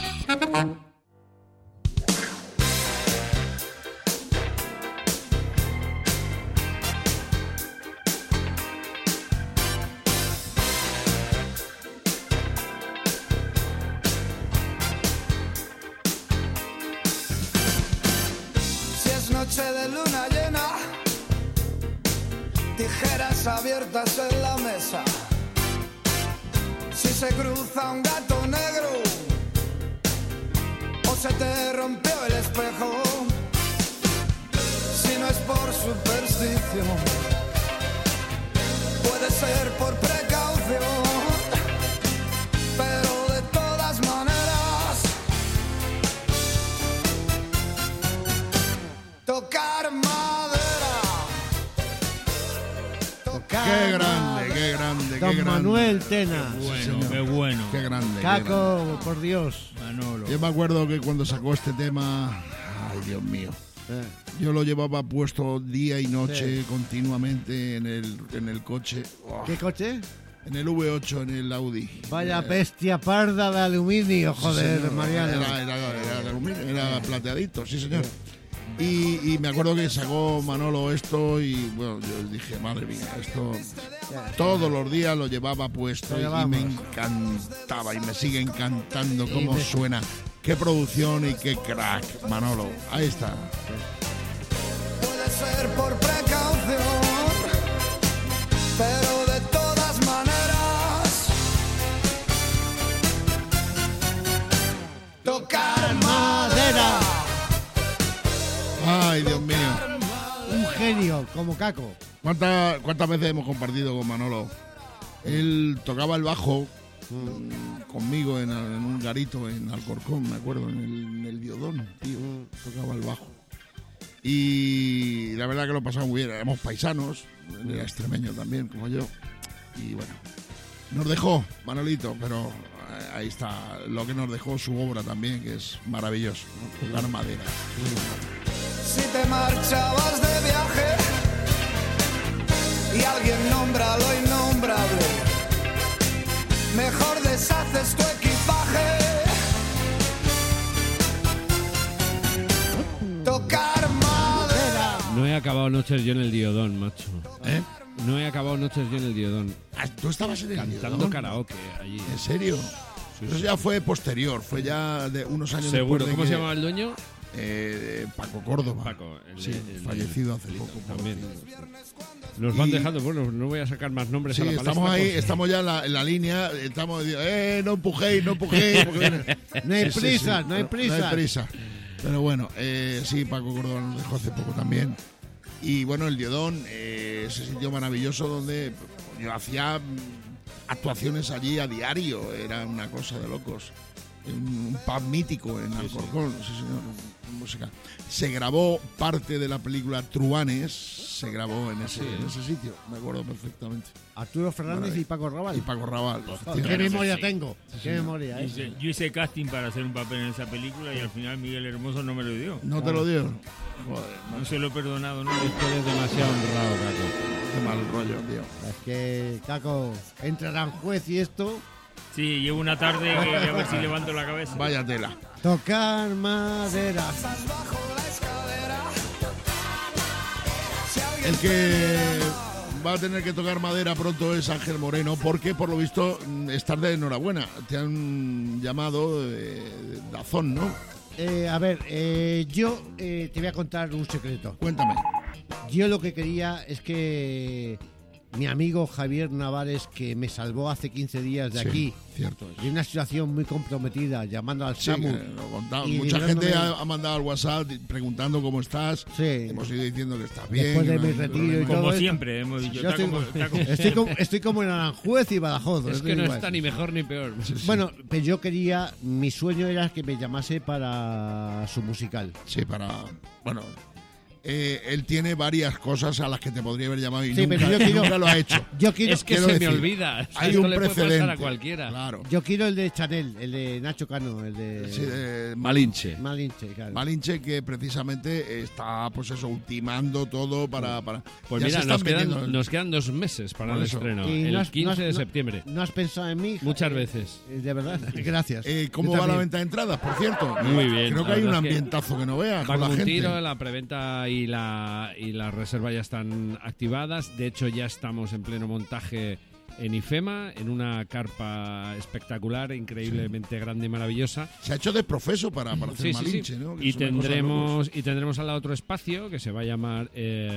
Si es noche de luna llena, tijeras abiertas en la mesa. Si se cruza un gato negro o se te rompió el espejo, si no es por superstición, puede ser por precaución, pero de todas maneras, tocar madera. Qué grande, qué grande, qué Don grande. Manuel Tena. Bueno, qué bueno. Qué grande. qué Caco, por Dios. Manolo. Yo me acuerdo que cuando sacó este tema, ay Dios mío, yo lo llevaba puesto día y noche continuamente en el coche. Oh, ¿Qué coche? en el V8, en el Audi. Vaya bestia parda de aluminio, joder, señor, Mariano. Era de aluminio, era plateadito, sí señor. Y me acuerdo que sacó Manolo esto y bueno, yo dije, madre mía, esto todos los días lo llevaba puesto y me encantaba y me sigue encantando cómo suena. Qué producción y qué crack, Manolo. Ahí está. Puede ser por precaución, pero de todas maneras, tocar madera. Ay, Dios mío. Un genio, como Caco. ¿Cuántas veces hemos compartido con Manolo? Él tocaba el bajo conmigo en un garito en Alcorcón, me acuerdo, en el Diodón, tío. Tocaba el bajo. Y la verdad que lo pasamos muy bien. Éramos paisanos, él era extremeño también, como yo. Y bueno, nos dejó Manolito, pero ahí está lo que nos dejó su obra también, que es maravilloso, ¿no? Tocar madera. Si te marchabas de viaje y alguien nombra lo innombrable, mejor deshaces tu equipaje. Tocar madera. No he acabado noches yo en el Diodón, macho. ¿Eh? No he acabado noches yo en el Diodón. Ah, ¿tú estabas en el Cantando Diodón? karaoke allí. ¿En serio? Eso ya fue posterior, fue ya de unos años Seguro. después de ¿Cómo que- se llamaba el dueño? Paco Córdoba. Paco. Sí, fallecido hace poco. También. pobrecillo. Nos van Y- dejando, bueno, no voy a sacar más nombres Sí, a la palestra. estamos ahí, pues. estamos ya en la línea, estamos diciendo, no empujéis, no empujéis. porque viene- No hay Sí, prisa, no hay No prisa. hay prisa. Pero bueno, sí, Paco Córdoba nos dejó hace poco también. Y bueno, el Diodón, ese sitio maravilloso donde yo hacía actuaciones allí a diario, era una cosa de locos. Un pub mítico en Alcorcón, sí señor, música. Se grabó parte de la película Truanes, se grabó en ese sitio, me acuerdo perfectamente. Arturo Fernández y Paco Raval. Y Paco Raval. Qué efectivamente. memoria tengo. Qué memoria, Yo hice casting para hacer un papel en esa película y al final Miguel Hermoso no me lo dio. ¿No te lo dio? Joder, No se lo he perdonado, ¿no? Eres demasiado honrado, Caco. qué mal rollo, tío. Es que, Caco, entrarán juez y esto. Sí, llevo una tarde que a ver si levanto la cabeza. Vaya tela. Tocar madera. El que va a tener que tocar madera pronto es Ángel Moreno, porque por lo visto estás de enhorabuena. Te han llamado de Dazón, ¿no? A ver, yo te voy a contar un secreto. Cuéntame. Yo lo que quería es que mi amigo Javier Navares, que me salvó hace 15 días de Sí, aquí, cierto es. de una situación muy comprometida, llamando al Sí, SAMU. que lo contaba. y Mucha librándome- gente ha mandado al WhatsApp preguntando cómo estás. Sí. Hemos ido diciendo que estás bien. Después de que no mi hay retiro y problema. todo Como esto. siempre, hemos dicho. Yo está como- estoy como en Aranjuez y Badajoz. Es estoy que no igual. está ni mejor ni peor. Bueno, pero yo quería, mi sueño era que me llamase para su musical. Sí, para. Bueno, él tiene varias cosas a las que te podría haber llamado y Sí, nunca, pero yo quiero- nunca lo ha hecho. Yo quiero, Es que quiero se me decir, olvida. Hay Esto un le puede pasar precedente. a cualquiera. Claro. yo quiero el de Chanel, el de Nacho Cano, el de Sí, de Malinche. Malinche, claro. Malinche que precisamente está, pues eso, ultimando todo para Pues ya mira, se nos están vendiendo- quedan, nos quedan 2 meses para Por el eso. estreno. Y El no has- 15 no has- de no- septiembre. ¿No has pensado en mí? Muchas veces. De verdad, gracias. ¿Cómo Yo va la también. venta de entradas, por cierto? Muy bien, Creo que la hay un verdad es que ambientazo que no veas Va con la como un gente. tiro, la preventa y la reserva ya están activadas. De hecho, ya estamos en pleno montaje en IFEMA, en una carpa espectacular, increíblemente grande y maravillosa. Se ha hecho de profeso para hacer Malinche, ¿no? Que Y es una cosa de locos. tendremos al lado otro espacio que se va a llamar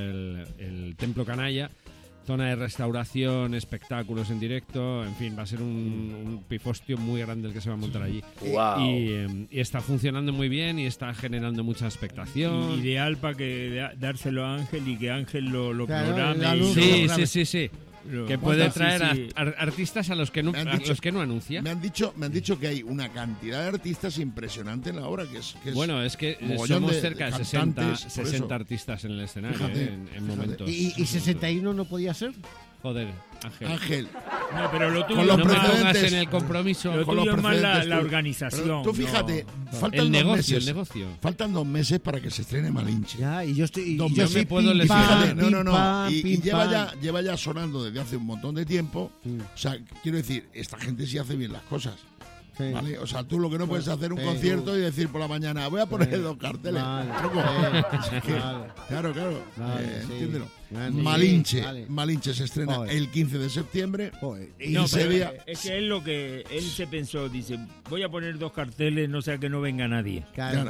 el Templo Canalla, zona de restauración, espectáculos en directo, en fin, va a ser un pifostio muy grande el que se va a montar allí. Wow. Y está funcionando muy bien y está generando mucha expectación. Ideal para que dárselo a Ángel y que Ángel lo Claro, programe. la y luz, lo- Sí. lo- Que puede sí, traer sí. artistas a los que no, Me han a dicho- los que no anuncia. Me han dicho que hay una cantidad de artistas impresionante en la obra, que es Bueno, es que mogollón somos de cerca de cantantes, 60, por 60 eso. artistas en el escenario, Fíjate, en fíjate. momentos. ¿Y 61 no podía ser? Joder, Ángel. Ángel, No, pero lo tuyo Con los no me más- pongas precedentes. en el compromiso. lo con los tuyo es más precedentes la tú- organización. pero tú fíjate, no. faltan El 2 negocio, meses. el negocio. Faltan 2 meses para que se estrene Malinche. Ya, y yo estoy. y No, yo yo soy me puedo pim, lesionar. pam, Fíjate, pim, no. pam, Y pim, pam. lleva ya sonando desde hace un montón de tiempo. O sea, quiero decir, esta gente sí hace bien las cosas. Sí. ¿Vale? O sea, tú lo que no puedes hacer un Sí. concierto y decir por la mañana, voy a poner 2 carteles. Vale, Tronco. sí, Es que- vale. Claro. Vale, sí. Entiéndelo. Vale, Malinche. sí, vale. Malinche se estrena Joder. el 15 de septiembre. Joder. Y No, ese pero día... es que él se pensó, dice, voy a poner 2 carteles, no sea que no venga nadie. Claro.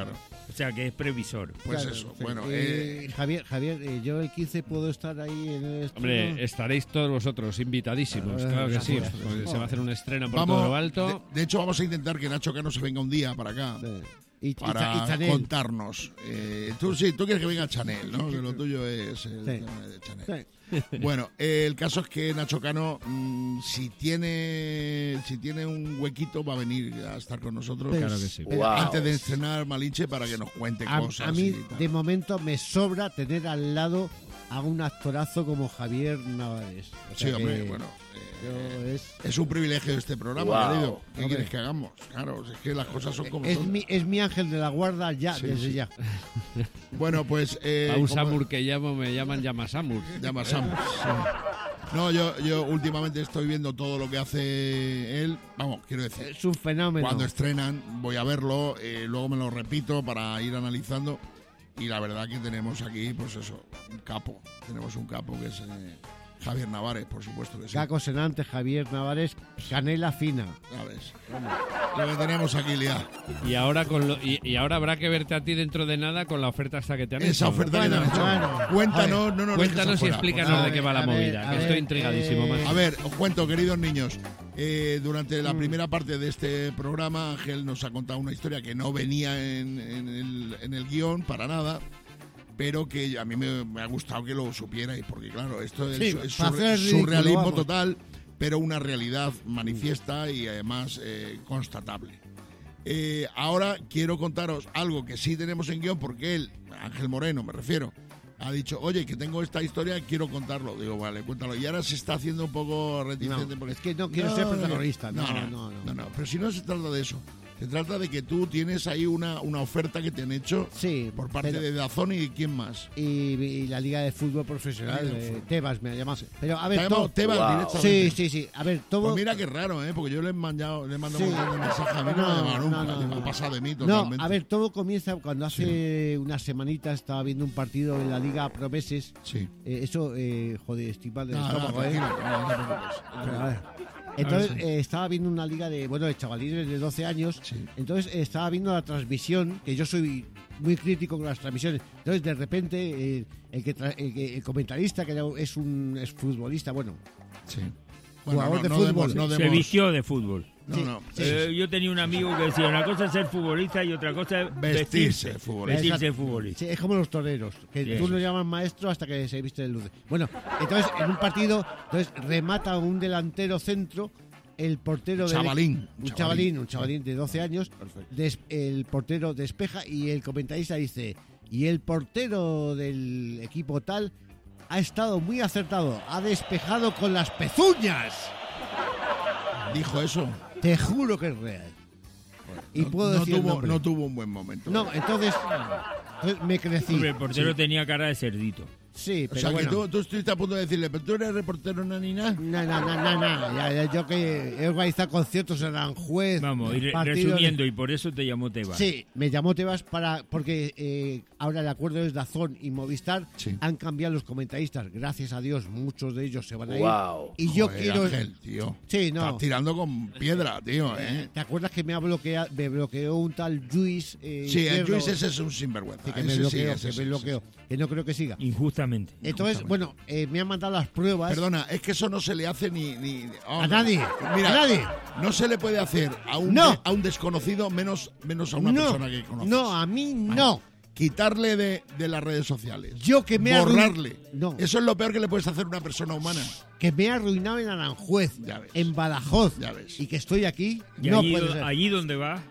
O sea que es previsor. Pues Claro, eso. sí. Bueno, Javier, yo el 15 puedo estar ahí en el estreno. Hombre, estaréis todos vosotros invitadísimos, claro que sí. supuesto. Porque se va a hacer un estreno por vamos, todo lo alto. de hecho, vamos a intentar que Nacho Cano se venga un día para acá. Sí. Y Para Chanel. contarnos. Tú quieres que venga Chanel, ¿no? Que lo tuyo es el Sí. tema de Chanel. Sí. Bueno, el caso es que Nacho Cano, si tiene un huequito, va a venir a estar con nosotros. Claro que sí. Wow. Antes de estrenar Malinche para que nos cuente cosas. A mí, y tal. de momento, me sobra tener al lado a un actorazo como Javier Navares. O Sí, sea hombre, que bueno. yo Es un privilegio este programa, Wow. querido. ¿Qué Hombre. quieres que hagamos? Claro, es que las cosas son como es son. mi ángel de la guarda ya, Sí, desde sí. ya. Bueno, pues... A un como- Samur que llamo me llaman Yamasamur. Llama Sam. No, yo últimamente estoy viendo todo lo que hace él. Vamos, quiero decir, Es un fenómeno. cuando estrenan voy a verlo, luego me lo repito para ir analizando. Y la verdad que tenemos aquí, pues eso, un capo. Tenemos un capo que es Javier Navares, por supuesto que sí. Caco Senante, Javier Navares, canela fina. Ya ves. Lo que tenemos aquí, Lía. Y ahora y ahora habrá que verte a ti dentro de nada con la oferta esta que te han Esa hecho. oferta que te han hecho. bueno. Cuéntanos, no nos Cuéntanos dejes y afuera, explícanos por de qué va la favor. A ver, movida, a que ver, estoy intrigadísimo, macho. A ver, os cuento, queridos niños. Durante la primera parte de este programa, Ángel nos ha contado una historia que no venía en el guión para nada, pero que a mí me ha gustado que lo supierais, porque claro, esto es, Sí, es para hacer ridículo, surrealismo vamos. total, pero una realidad manifiesta y además constatable. Ahora quiero contaros algo que sí tenemos en guión, porque él, Ángel Moreno me refiero, ha dicho, oye, que tengo esta historia, quiero contarlo. Digo, vale, cuéntalo. Y ahora se está haciendo un poco reticente. No, porque es que no quiero ser protagonista. No. Pero si no se trata de eso. Se trata de que tú tienes ahí una oferta que te han hecho Sí, por parte pero- de Dazón y quién más. y la Liga de Fútbol Profesional, La Liga de Fútbol. Tebas me ha llamado. Pero a Te ver, ha llamado todo. Tebas Wow. directamente. Sí. A ver, todo. Pues mira qué raro, porque yo le he mandado Sí. un montón de mensajes. A mí no me ha llamado nunca. Me ha pasado de mí No, totalmente. a ver, todo comienza cuando hace unas semanitas estaba viendo un partido en la Liga Promeses. Sí. Joder, estoy mal del No, estómago, tranquilo, no te preocupes. Pero, a ver. Entonces estaba viendo una liga de chavalines de 12 años. Sí. Entonces estaba viendo la transmisión, que yo soy muy crítico con las transmisiones. Entonces de repente el comentarista, que es un futbolista, bueno, Sí. Jugador de demos- fútbol. no Se demos- vistió de fútbol. No, Sí, no. sí. Yo tenía un amigo que decía, una cosa es ser futbolista y otra cosa es Vestirse futbolista. Vestirse futbolista. sí, es como los toreros, que Sí, tú eso lo llamas maestro hasta que se viste de luz. Bueno, entonces en un partido, remata un delantero centro, el portero Chavalín. un chavalín de 12 años, el portero despeja y el comentarista dice, y el portero del equipo tal ha estado muy acertado, ha despejado con las pezuñas. Dijo eso. Te juro que es real. Y puedo decir el nombre. No tuvo un buen momento. No, entonces me crecí. Hombre, el portero tenía cara de cerdito. Sí, O pero sea, bueno. que tú estuviste a punto de decirle, pero tú eres reportero ni nada. No. Ya, yo que he organizado conciertos en Aranjuez. Vamos, y partidos resumiendo, y por eso te llamó Tebas. Sí, me llamó Tebas porque ahora el acuerdo es DAZN y Movistar. Sí. Han cambiado los comentaristas. Gracias a Dios, muchos de ellos se van a ir. Wow. Y yo Joder, quiero... Ángel, tío. Sí, no. Estás tirando con piedra, tío, ¿eh? ¿Te acuerdas que me bloqueó un tal Luis? Sí, el Luis ese es un sinvergüenza. Sí, que me Ese sí, bloqueó, ese que sí, me ese bloqueó. sí. Que no creo que siga. Injustamente. Entonces, bueno, me han mandado las pruebas. Perdona, es que eso no se le hace ni A nadie. Mira, A nadie. no se le puede hacer a un, No. a un desconocido menos a una persona que conoces. No, a mí no. Quitarle de las redes sociales. Yo que me borrarle. No. Eso es lo peor que le puedes hacer a una persona humana. Que me ha arruinado en Aranjuez, Ya ves. en Badajoz, Ya ves. y que estoy aquí, Y no allí, puede ser. allí donde va,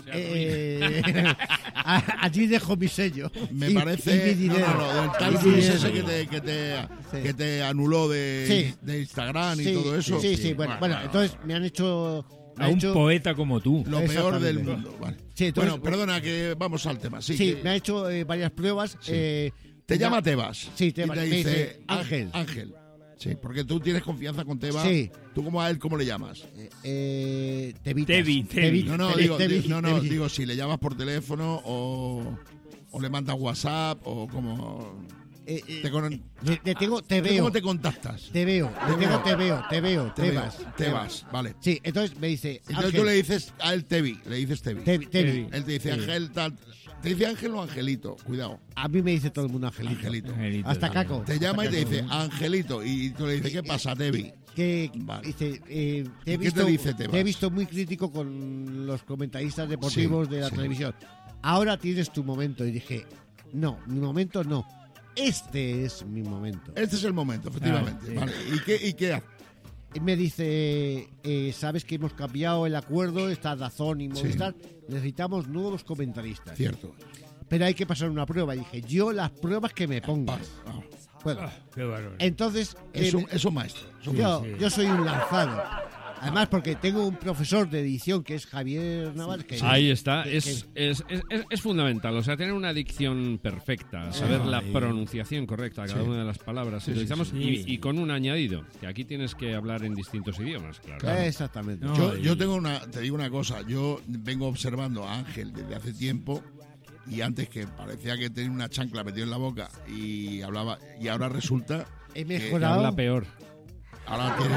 Allí dejo mi sello. Me Y- parece. y mi dinero. Del Y tal mi Luis dinero. ese Sí. que te anuló de Sí. Instagram y Sí, todo eso. Sí. Bueno, entonces me han hecho... me a han un hecho- poeta como tú. Lo peor del Exactamente. mundo. Vale. Sí, entonces- Bueno, perdona que vamos al tema. Sí, Sí, que me ha hecho varias pruebas. te llama Tebas. Sí, Tebas. Y te Me dice dice, Ángel. Ángel. Sí, porque tú tienes confianza con Tebas. Sí. ¿Tú como a él cómo le llamas? Tevitas. Tevi. No, Tevi. digo, si le llamas por teléfono o le mandas WhatsApp o como... Le tengo, ¿Cómo te contactas? te veo, Tebas. Tebas, vale. Sí, entonces me dice, Entonces Ángel, tú le dices a él Tevi, le dices Tevi. Tevi. Él te dice Ángel tal... ¿Te dice Ángel o Angelito? Cuidado. A mí me dice todo el mundo Angelito. Angelito. Hasta Caco. Te llama y Hasta te Caco. dice Angelito y tú le dices, ¿qué pasa, Tevi? Que Vale. dice, ¿Y qué te dice Tebas? te he visto muy crítico con los comentaristas deportivos Sí, de la sí. televisión. Ahora tienes tu momento. Y dije, no, mi momento no. Este es mi momento. Este es el momento, efectivamente. sí. Vale. ¿Y qué hace? Y me dice, sabes que hemos cambiado el acuerdo, está DAZN y Movistar, necesitamos nuevos comentaristas. Cierto. Pero hay que pasar una prueba. Y dije, yo las pruebas que me pongas. Vale. Bueno, Qué bárbaro. entonces, Es un maestro. Es un yo soy un lanzado. Además, porque tengo un profesor de edición que es Javier Navarro. Que, Ahí está, que- es fundamental, o sea, tener una dicción perfecta, saber la pronunciación correcta de cada Sí. una de las palabras que Sí, sí, utilizamos sí. y con un añadido, que aquí tienes que hablar en distintos idiomas, claro. Exactamente. No, Yo te digo una cosa, yo vengo observando a Ángel desde hace tiempo y antes que parecía que tenía una chancla metida en la boca y hablaba y ahora resulta He Que mejorado. habla peor. ahora tiene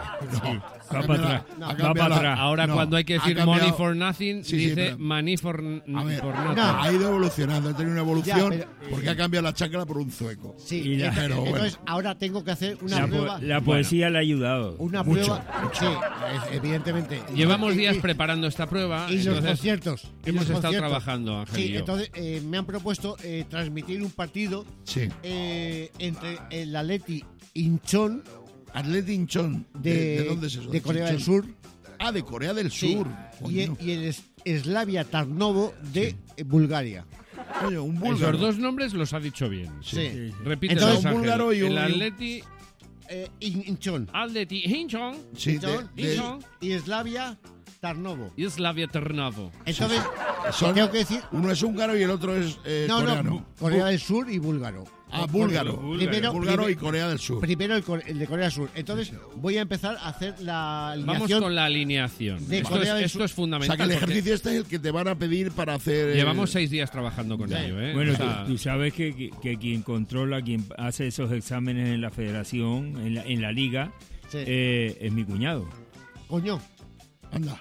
Va para atrás. Va para atrás. Ahora no, cuando hay que ha decir cambiado- money for nothing, Sí, sí, dice pero- money for, A ver, for no. nothing. ha ido evolucionando, ha tenido una evolución Ya, porque ha cambiado la chancla por un zueco. Sí, Y la- pero bueno. entonces ahora tengo que hacer una prueba. La poesía le ha ayudado. Una Mucho, prueba. Sí, evidentemente. Llevamos Y- días y- preparando esta prueba, Y los entonces conciertos. y hemos los estado conciertos. trabajando, Ángel Sí, y yo. entonces me han propuesto transmitir un partido Sí. entre el Atleti Incheon Atleti Incheon. ¿De dónde es eso? de Corea del Incheon. Sur. Ah, de Corea del Sí, Sur. y el Slavia Tarnovo de Bulgaria. Coño, un búlgaro. Esos dos nombres los ha dicho bien. Sí. Repite Entonces, un búlgaro y un- el Atleti Incheon. Atleti Hinchon Sí, Incheon Incheon y Slavia Tarnovo. y Slavia Ternavo. Entonces, son- tengo que decir. uno es húngaro y el otro es coreano. Corea del Sur y búlgaro. Ah, búlgaro. Primero- Búlgaro y Corea del Sur. Primero el de Corea del Sur. Entonces, voy a empezar a hacer la Vamos alineación. con la alineación. de Esto Corea es, del esto Sur. es O fundamental. sea, que el porque ejercicio este es el que te van a pedir para hacer... Llevamos 6 días trabajando con ello, ¿eh? Bueno, O sea, tú sabes que quien controla, quien hace esos exámenes en la federación, en la liga, Sí. es mi cuñado. Coño. Anda.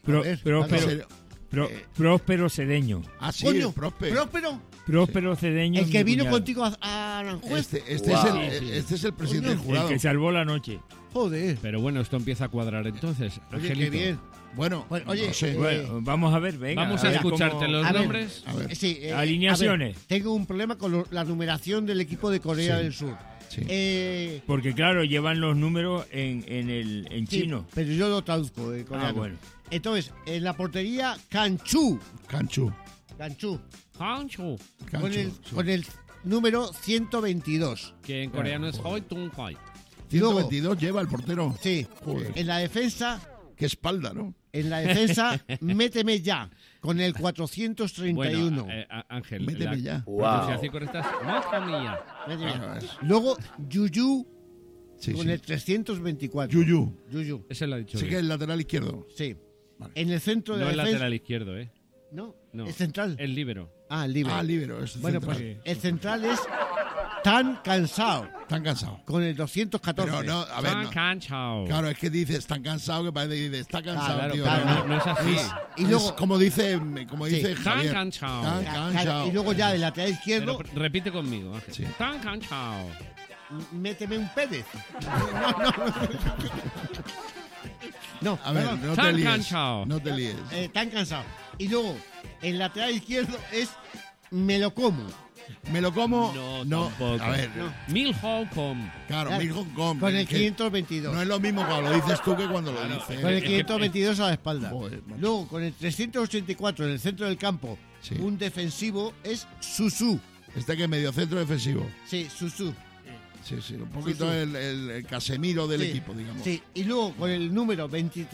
Próspero Cedeño. Ah, sí, Coño. Prospe. Próspero. Próspero Cedeño. El es que mi vino cuñado. contigo a Aranjuez. Este es el presidente del El jurado. que salvó la noche. Joder. pero bueno, esto empieza a cuadrar entonces. Oye, qué Angelito. bien. Bueno, Bueno, oye, no sé. Bueno, vamos a ver, venga. Vamos a ver escucharte cómo- los A ver. nombres. A ver. Sí, Alineaciones. a ver, tengo un problema con la numeración del equipo de Corea Sí. del Sur. Sí. Porque claro, llevan los números en Sí, chino. pero yo lo traduzco de coreano. Ah, bueno. Entonces, en la portería, Kanchu. Canchu. Kanchu. Hancho. Con el número 122. Que en coreano es Hoi Tung Hoi. 122 lleva el portero. Sí. Joder. En la defensa, Qué espalda, ¿no? méteme ya. Con el 431. Bueno, Ángel, Méteme la ya. pronunciación correcta es Mojamilla. Méteme ya. Claro, es. Luego, Yuyu Sí, con sí. el 324. Yuyu. Ese lo ha dicho Sí, bien. que es el lateral izquierdo. Sí. En el centro de No la el defensa. lateral izquierdo, ¿eh? No, No. es central. El líbero. El líbero. Líbero. Es Bueno, central. pues el central es Tan Cansado. Están cansados. Con el 214. Pero no, a ver, no. Canchao. Claro, es que dices, están cansados, que parece que dice, está cansado, Claro, tío. claro, no es así. Y luego- es como dice Sí. Javier. Tan cansado. Tan Claro, cansado. y luego ya del lateral izquierdo, Pero repite conmigo, Ángel. Sí. Tan canchao. méteme un Pérez. No, A ver, perdón. no te Tan líes. cansado. No te líes. Tan Cansado. Y luego, el lateral izquierdo es Me lo como. ¿Me lo como? No, tampoco. A ver, Milho Com. claro, Claro, Milho Com. Con el que 522. No es lo mismo cuando lo dices tú que cuando lo dices. Con el 522 a la espalda. Joder, macho. Luego, con el 384 en el centro del campo, Sí. un defensivo es Susu. Este que es medio centro defensivo. Sí, Susu. Sí, sí, un poquito Sí, el Casemiro del Sí, equipo, digamos. Sí, y luego con el número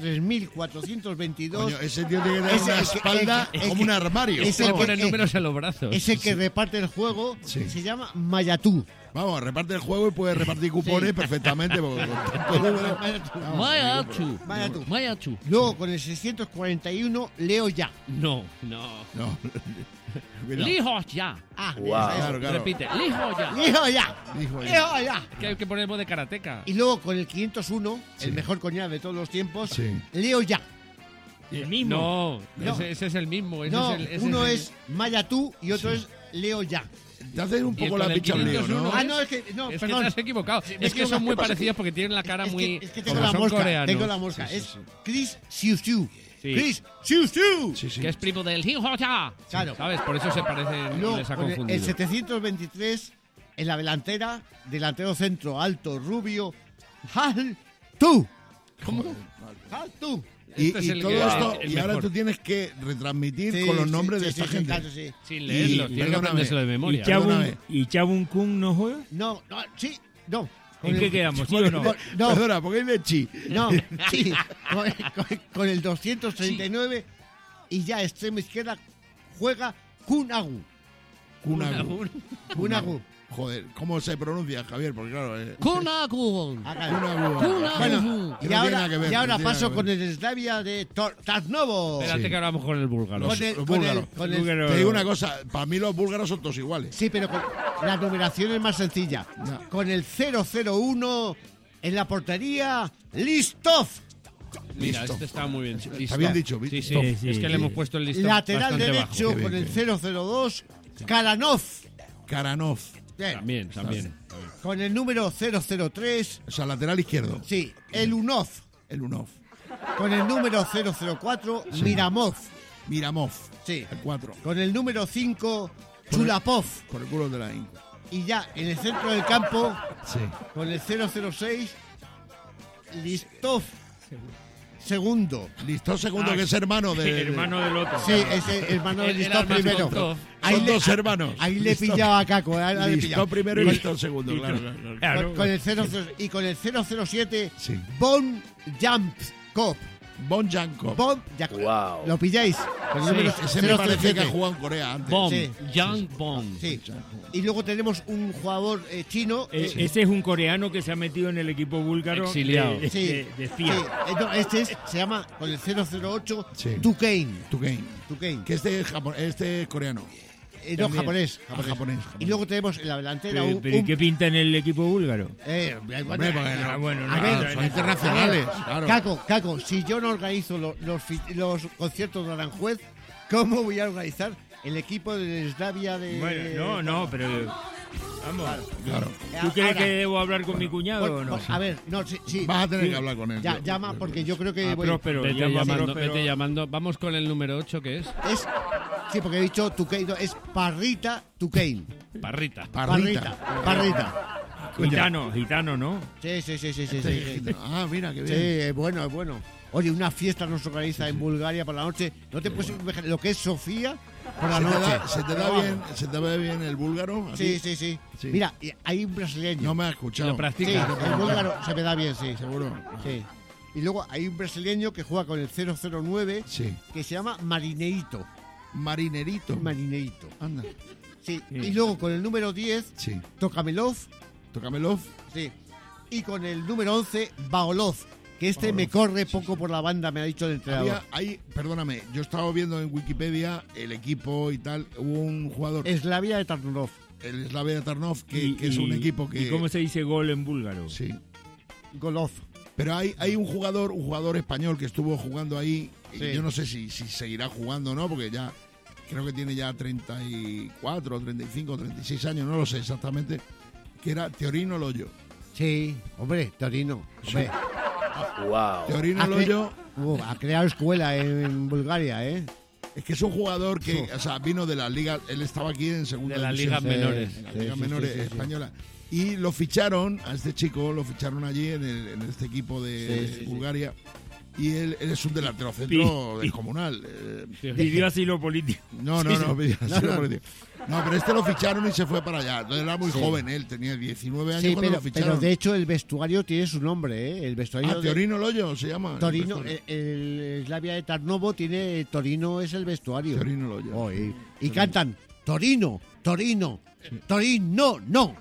23.422 Coño, ese tío tiene que tener Es una el que- espalda es que- como un armario. es el Se Vamos, pone números en los brazos. es el que reparte el juego. Sí. Se llama Mayatú. vamos, reparte el juego y puede repartir cupones Sí. perfectamente. Porque con tanto número- Vamos, Mayachu. Mayatú. Mayachu. Luego con el 641 Leo ya. No. No. Cuidado. Lijo ya. Wow. Claro, claro. Repite. Lijo ya. Leo ya. Dijo ya. Leo ya. Que hay que poner voz de karateca. Y luego con el 501, Sí. el mejor coñac de todos los tiempos, Sí. Leo ya. El mismo. No, No. ese es el mismo. Ese No, es el, ese uno el- es Mayatú y otro es Leo ya. Te hacen un Y el poco con la el picha al lío, 501 ¿no? No, es que. No, Es perdón. que te has equivocado. me he Es que son equivocado. muy ¿Qué pasa? parecidos porque tienen la cara muy. Es que tengo como la son mosca. coreanos. Tengo la mosca. Sí, sí, es sí. Chris Siu Siu. Sí. Chris Siu Siu. Sí, sí. Que es primo del Lijo ya. Claro. ¿Sabes? Por eso se parecen. Luego, Les ha con el confundido. 723 en la delantera, delantero centro, alto, rubio, Hal Tu. ¿Cómo? Hal Tu. Y, Este es y el todo que- esto, el y ahora mejor. tú tienes que retransmitir Sí, con los sí, nombres sí, de sí, esta sí, gente. claro, sí. Sin leerlo. Tiene que perdóname. aprendérselo de memoria. Perdóname. ¿Y Chabun Kun no juega? No, sí, no. ¿En qué quedamos? ¿Sí o no? No, Perdona, porque es de chi. no, sí. Con el 239 y ya extremo izquierda juega Kunagu. Kunagu. Kunagu. Joder, ¿cómo se pronuncia, Javier? Porque claro, Kunagu. Kunagu. Bueno, Que y no tiene ahora, nada que ver, y ahora no tiene paso nada que con ver. el Slavia de Tarnovo. Espérate que ahora vamos con el búlgaro. Con el- Los con el- búlgaros. con el- Búlgaro. Te digo una cosa, para mí los búlgaros son todos iguales. Sí, pero con la numeración es más sencilla. No. Con el 001 en la portería, Listov. Mira, Listo. este está muy bien. Está bien dicho, Sí, sí. Sí, sí, Es que sí. le hemos puesto el listón Lateral bastante derecho bajo. Qué con bien, el qué 002, Karanov. Karanov. Bien. También. Con el número 003, O sea, lateral izquierdo. sí, Elunov. El Unov. Con el número 004, Miramov. Miramov. Sí. El 4. Con el número 5, Chulapov. Por el culo de la Inca. Y ya en el centro del campo, Sí. con el 006, Listov. Segundo. Listo segundo, que es hermano de... Hermano del otro. Sí, es el hermano de Él Listov era más primero. tonto. Son dos hermanos. Ahí le pillaba a Caco. Ahí le Listo pillaba. primero y listo segundo, claro. Claro. Con el 00 y con el 007, Sí. Bon Jankov. Bon Jankov. Bon Jankov. Wow. ¿Lo pilláis? Con el número Ese me parece 007. que ha jugado en Corea antes. Bomb. Sí. Young Bomb. Sí. Y luego tenemos un jugador chino. Ese es un coreano que se ha metido en el equipo búlgaro. Exiliado. De Sí, de sí. espía. No, se llama con el 008 Sí. Duquesne. Tukane. Que este es coreano. No, También. japonés. japonés. Y luego tenemos en la delantera Pero ¿y qué pinta en el equipo búlgaro? Hombre, porque Ah, bueno, a no, ver, no, son internacionales, claro. Caco, si yo no organizo los conciertos de Aranjuez, ¿cómo voy a organizar el equipo de Slavia de...? Bueno, no, pero... Vamos. Claro. ¿Tú crees Ahora, que debo hablar con mi cuñado o no? A ver, no, sí. Vas a tener que hablar con él. Ya, llama, porque yo creo que... Ah, Próspero, Vete llama a llamando, Próspero. vete llamando. Vamos con el número 8, que es es, sí, porque he dicho Duquesne, no, es Parrita Duquesne. Parrita. Parrita. Gitano, ¿no? Sí. Ah, mira, qué bien. Sí, es bueno. Oye, una fiesta nos organiza en Bulgaria por la noche. No te puedes imaginar lo que es Sofía por la ¿Se te noche. da- ¿Se te da bien el búlgaro? ¿A ti? Sí. Sí. Mira, y hay un brasileño. No me has escuchado. Lo Sí, practica. el búlgaro se me da bien, sí. ¿Seguro? Sí. Y luego hay un brasileño que juega con el 009 Sí. que se llama Marineito. Marinerito. Marineito. Anda. Sí. Y luego con el número 10, Sí. Tokamelov. Tócamelo. Sí. Y con el número 11, Baolov. Que este Baolov, me corre poco por la banda, me ha dicho el entrenador. Perdóname, yo estaba viendo en Wikipedia el equipo y tal. Hubo un jugador, Slavia de Tarnov. el Slavia Tarnov, que es un equipo que. ¿Y cómo se dice gol en búlgaro? Sí. Golov. Pero hay un jugador español que estuvo jugando ahí. Y Sí. yo no sé si seguirá jugando o no, porque ya creo que tiene ya 34, 35, 36 años, no lo sé exactamente. Que era Teorino Loyo. Sí, hombre, Torino. Hombre, Wow. Teorino ¿A qué? Loyo ha creado escuela en Bulgaria, ¿eh? es que es un jugador que, o sea, vino de las ligas. Él estaba aquí en segunda De las división. ligas menores. En las Sí, ligas sí, menores sí, sí, sí. españolas. Y lo ficharon, a este chico, lo ficharon allí en este equipo de Sí, sí, sí. Bulgaria. Y él es un delantero centro descomunal. Pidió asilo político. No, pero este lo ficharon y se fue para allá. Entonces era muy joven él, tenía 19 años Sí, cuando lo pero ficharon. de hecho el vestuario tiene su nombre, ¿eh? El vestuario de Teorino Loyo se llama. Torino, el el Slavia de Tarnovo tiene Torino es el vestuario. Teorino Loyo. Oh, y cantan Torino, Torino, Torino, no.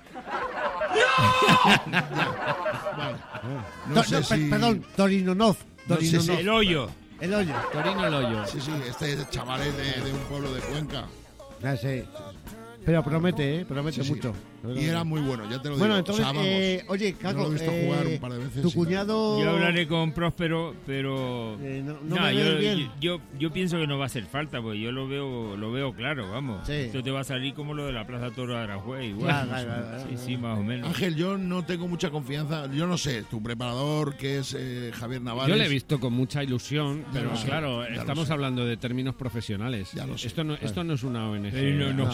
Vale. No sé si... Perdón, Torinonov. No sé Torinonov. si- El hoyo. El hoyo. Torino Loyo. Sí, este chaval es de un pueblo de Cuenca. Ya sé. Pero promete, promete Sí, sí. mucho. Y era muy bueno, ya te lo digo. Bueno, O entonces, sea, vamos, oye, yo Caco, lo he visto jugar un par de veces. tu y- cuñado... Yo hablaré con Próspero, pero no nah, me ves bien. yo pienso que no va a hacer falta, porque yo lo veo claro, vamos. Sí. Esto te va a salir como lo de la Plaza Toro de Aranjuez, igual. Claro. Sí, más o menos. Ángel, yo no tengo mucha confianza. Yo no sé, tu preparador, que es Javier Navales. Yo le he visto con mucha ilusión, pero lo sé, claro, ya lo estamos sé. hablando de términos profesionales. Ya lo sé. Esto no es una ONG. Pero nos No.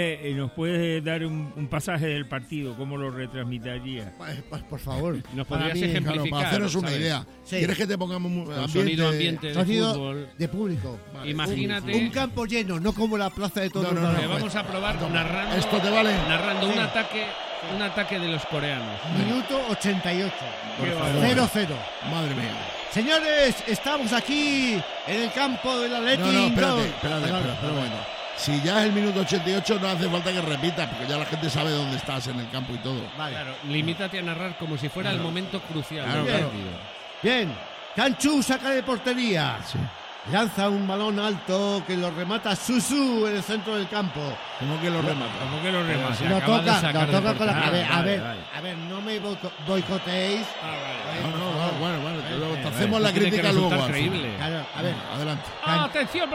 puede dar un pasaje del partido, cómo lo retransmitiría. Pues, por favor. ¿Nos para podrías mí, ejemplificar? Claro, para haceros una ¿sabes? idea. Sí. ¿Quieres que te pongamos Con sonido ambiente de Sonido fútbol. de público. Imagínate Un campo lleno, no como la plaza de todos No, los no, que vamos a probar narrando, ¿Esto te vale? narrando Sí. un ataque de los coreanos. Minuto 88. Qué 0-0. Madre mía. Señores, estamos aquí en el campo del Athletic. No, espérate, Club. espérate, Perdón, espera un momento. Si ya es el minuto 88, no hace falta que repitas, porque ya la gente sabe dónde estás en el campo y todo. Vale. Claro, limítate a narrar como si fuera el momento crucial Claro, del claro. partido. Bien. Canchu saca de portería. Sí. Lanza un balón alto que lo remata Susu en el centro del campo. ¿Cómo que lo remata? ¿Cómo que lo remata? Se Lo acaba de toca, sacar lo de toca con la... portería. A ver, no me boicoteéis. No, bueno, te hacemos la Tiene que crítica luego. resultar al final. creíble. Claro, a ver. Adelante. ¡Ah, atención!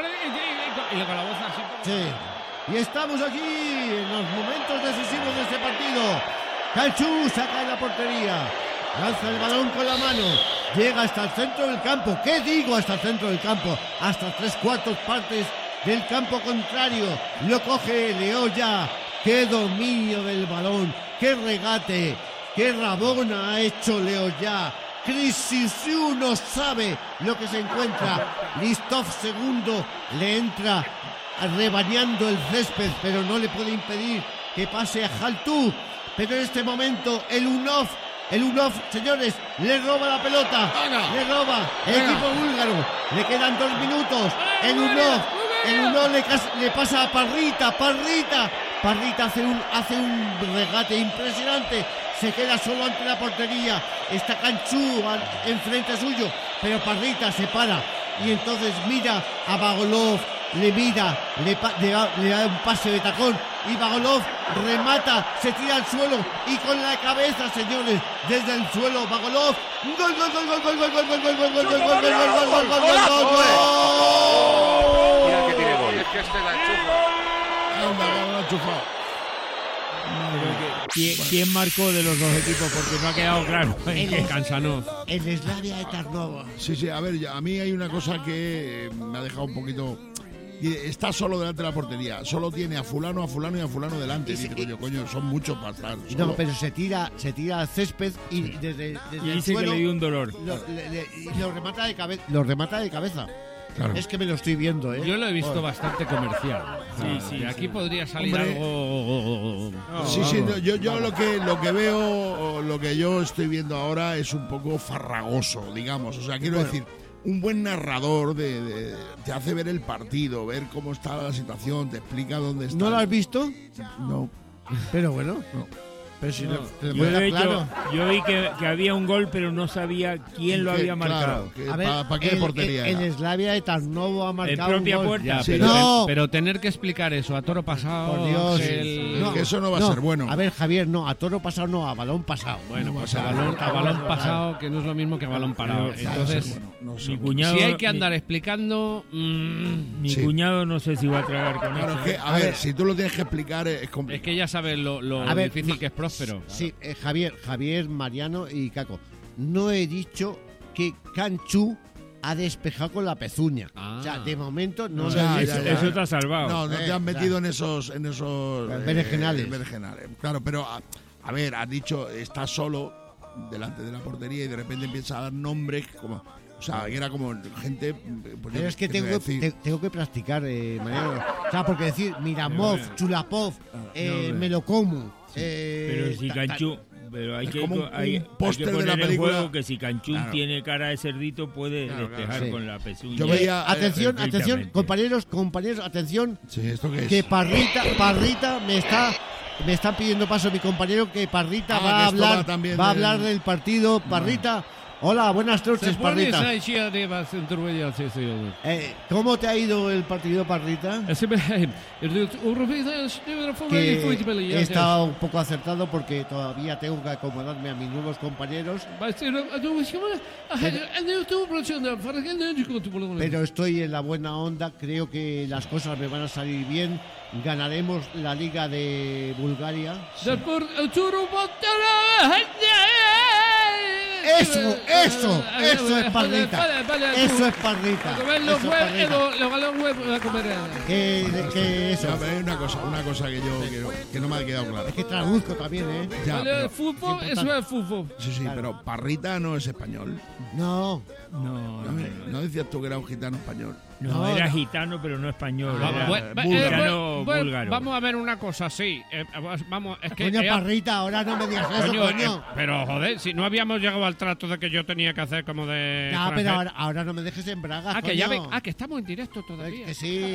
Y con la voz así. Sí. Y estamos aquí en los momentos decisivos de este partido. Canchu saca de la portería. Lanza el balón con la mano. Llega hasta el centro del campo. ¿Qué digo hasta el centro del campo? Hasta 3/4 partes del campo contrario. Lo coge Leoya. ¡Qué dominio del balón! ¡Qué regate! ¡Qué rabona ha hecho Leoya! Crisiu no sabe lo que se encuentra. Listov segundo le entra rebañando el césped, pero no le puede impedir que pase a Jaltú. Pero en este momento el Unov, señores, le roba la pelota. Le roba el equipo búlgaro. Le quedan 2 minutos. El Unov le pasa a Parrita. Parrita hace un regate impresionante. Se queda solo ante la portería. Está Canchú enfrente suyo. Pero Parrita se para. Y entonces mira a Bagolov. Le da un pase de tacón. Y Bagolov remata. Se tira al suelo. Y con la cabeza, señores, desde el suelo, Bagolov. ¡Gol, gol, gol, gol, gol, gol, gol, gol, gol, gol, gol, gol, gol, gol, gol, gol, gol, gol! Mira que tiene gol. Es que este la enchufa. Anda, lo ha enchufado. ¿Quién marcó de los dos equipos? Porque no ha quedado claro. Cansanov. El Slavia de Tarnovo. Sí, a ver, a mí hay una cosa que me ha dejado un poquito Y está solo delante de la portería. Solo tiene a fulano y a fulano delante. Y dice, coño, son muchos para estar. No, pero se tira al césped y desde Y el dice suelo que le dio un dolor. lo remata de cabeza. Claro. Es que me lo estoy viendo, ¿eh? Yo lo he visto bastante comercial. Sí, De aquí podría salir Hombre. algo. Sí, no, yo lo que veo, lo que yo estoy viendo ahora es un poco farragoso, digamos. O sea, quiero decir, un buen narrador te hace ver el partido, ver cómo está la situación, te explica dónde está. ¿No lo has visto? No. Pero bueno. No. Pero si No. te lo Yo, de muestra hecho, claro. yo vi que había un gol, pero no sabía quién lo había marcado. Claro, A ver, ¿para qué portería el era? Slavia de Tarnovo ha marcado propia un gol. puerta. Ya, Sí, pero, no. pero tener que explicar eso a toro pasado. Por Dios. Ángel- Es que eso no va a ser bueno. A ver, Javier, no, a toro pasado no, a balón pasado. Bueno, pues No a va a ser balón bueno. pasado, que no es lo mismo que a balón parado. Pero, Entonces, Bueno, no sé. Mi cuñado, si hay que andar explicando. mi Sí. cuñado no sé si va a tragar con Claro, eso. es que, a ver, si tú lo tienes que explicar es Es complicado. que ya sabes lo A ver, difícil que es Próspero. Sí, Javier, Mariano y Caco. No he dicho que Canchu ha despejado con la pezuña. Ah. O sea, de momento no O lo sea, he ya, dicho. ya. Eso te ha salvado. No te has metido en esos Berenjenales. berenjenales. Claro, pero a ver, has dicho, está solo delante de la portería y de repente empieza a dar nombres como, o sea, que era como gente. Pues, Pero es que ¿qué te voy a decir? tengo que practicar, Mariano. O sea, porque decir Miramov, Chulapov, hombre. Melocomu. Pero si Canchú... Pero hay Es que, como un hay póster que de la poner en película. juego que si Canchún Claro. tiene cara de cerdito puede despejar sí. con la pezuña. Yo veía- Atención, perfectamente. compañeros, atención. Sí, ¿esto qué es? Que Parrita me está pidiendo paso mi compañero que Parrita Ah, va a que esto hablar, va también va a de- hablar del partido. Parrita, hola, buenas noches, Parrita. ¿Cómo te ha ido el partido, Parrita? Que he estado un poco acertado porque todavía tengo que acomodarme a mis nuevos compañeros, pero estoy en la buena onda, creo que las cosas me van a salir bien, ganaremos la Liga de Bulgaria. Eso es Parrita. Eso es Parrita. Que eso. A ver, hay una cosa que yo que no me ha quedado clara. Es que traduzco también, ¿eh? Ya, pero- Fútbol, eso es fútbol. sí, pero Parrita no es español. No. ¿No decías tú que era un gitano español? No, era gitano, pero no español. Era Bueno, búlgaro. vamos a ver una cosa, sí. Vamos, es que. Coño, Parrita, ahora no me digas eso, Coño, coño. pero joder, si no habíamos llegado al trato de que yo tenía que hacer como de. No, pero extranjero. ahora no me dejes en bragas, Que ya coño. que estamos en directo todavía. Que sí.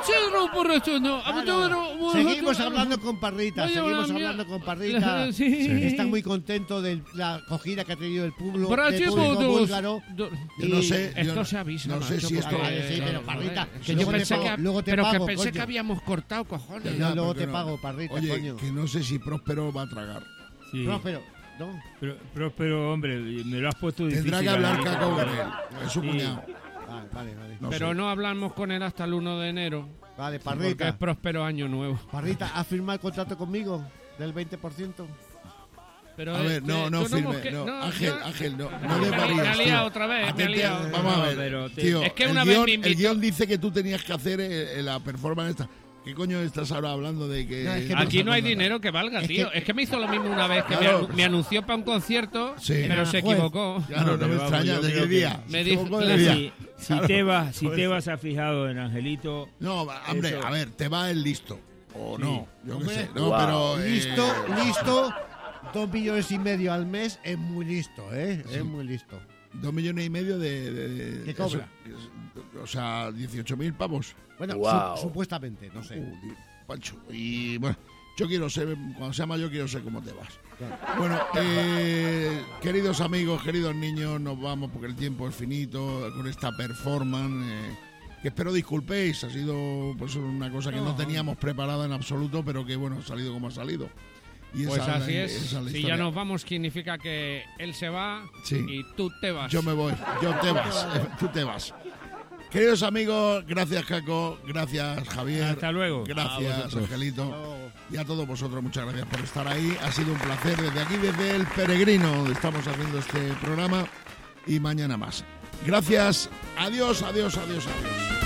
Claro. Seguimos hablando con Parrita, Oye, seguimos mira, hablando con Parrita. Sí. Está muy contento de la acogida que ha tenido el público, Brasil, búlgaro. Yo no sé. Esto yo no- se avisa. No sé macho, si esto. porque- Vale, sí, pero Parrita, Que luego yo te pensé pago, que, luego te pero pago, que pensé coño. que habíamos cortado, cojones. No, luego porque te pago, Parrita, Oye, coño. que no sé si Próspero va a tragar. Sí. Próspero, no. Pero, hombre, me lo has puesto difícil. Tendrá que hablar ahí. Caco con él. Es su Sí. cuñado. Vale. No Pero sé. no hablamos con él hasta el 1 de enero. Vale, Porque Parrita. es próspero año nuevo. Parrita, ¿has firmado el contrato conmigo del 20%? Pero A ver, no firme. Ángel, no de Me Parrilla. ha liado otra vez, me ha liado. Vamos a ver, pero tío. es que el una vez guión- me invitó- El guión dice que tú tenías que hacer la performance esta. ¿Qué coño estás ahora hablando de que.? No, es que Aquí no hay vas a dinero que valga, Es tío. que- Es que me hizo lo mismo una vez que Claro. me anunció para un concierto, Sí. pero se Juez. equivocó. Claro, no pero me vamos, extraña. yo ¿De qué creo que- día? Me Se dijo- equivocó de claro, día. Si Claro. Tebas se ha fijado en Angelito. No, hombre, Eso. a ver, te va el listo. O no, yo qué Hombre, sé. No, wow. pero. Listo. 2,5 millones al mes es muy listo, ¿eh? Es muy listo. 2,5 millones de. ¿Qué cobra? O sea, 18.000 pavos. Bueno, Wow. supuestamente, no sé. Pancho. Y bueno, yo quiero ser, cuando sea mayor, quiero ser como te vas. Bueno, queridos amigos, queridos niños, nos vamos porque el tiempo es finito con esta performance. Que espero disculpéis, ha sido pues una cosa que no teníamos preparada en absoluto, pero que bueno, ha salido como ha salido. Y Pues esa así la- es. esa la Si historia. ya nos vamos, significa que él se va Sí. y tú te vas. Yo me voy, tú te vas. Queridos amigos, gracias Caco, gracias Javier. Hasta luego. A Gracias vosotros. Angelito. Y a todos vosotros, muchas gracias por estar ahí. Ha sido un placer desde aquí, desde El Peregrino, donde estamos haciendo este programa. Y mañana más. Gracias. Adiós, adiós, adiós, adiós.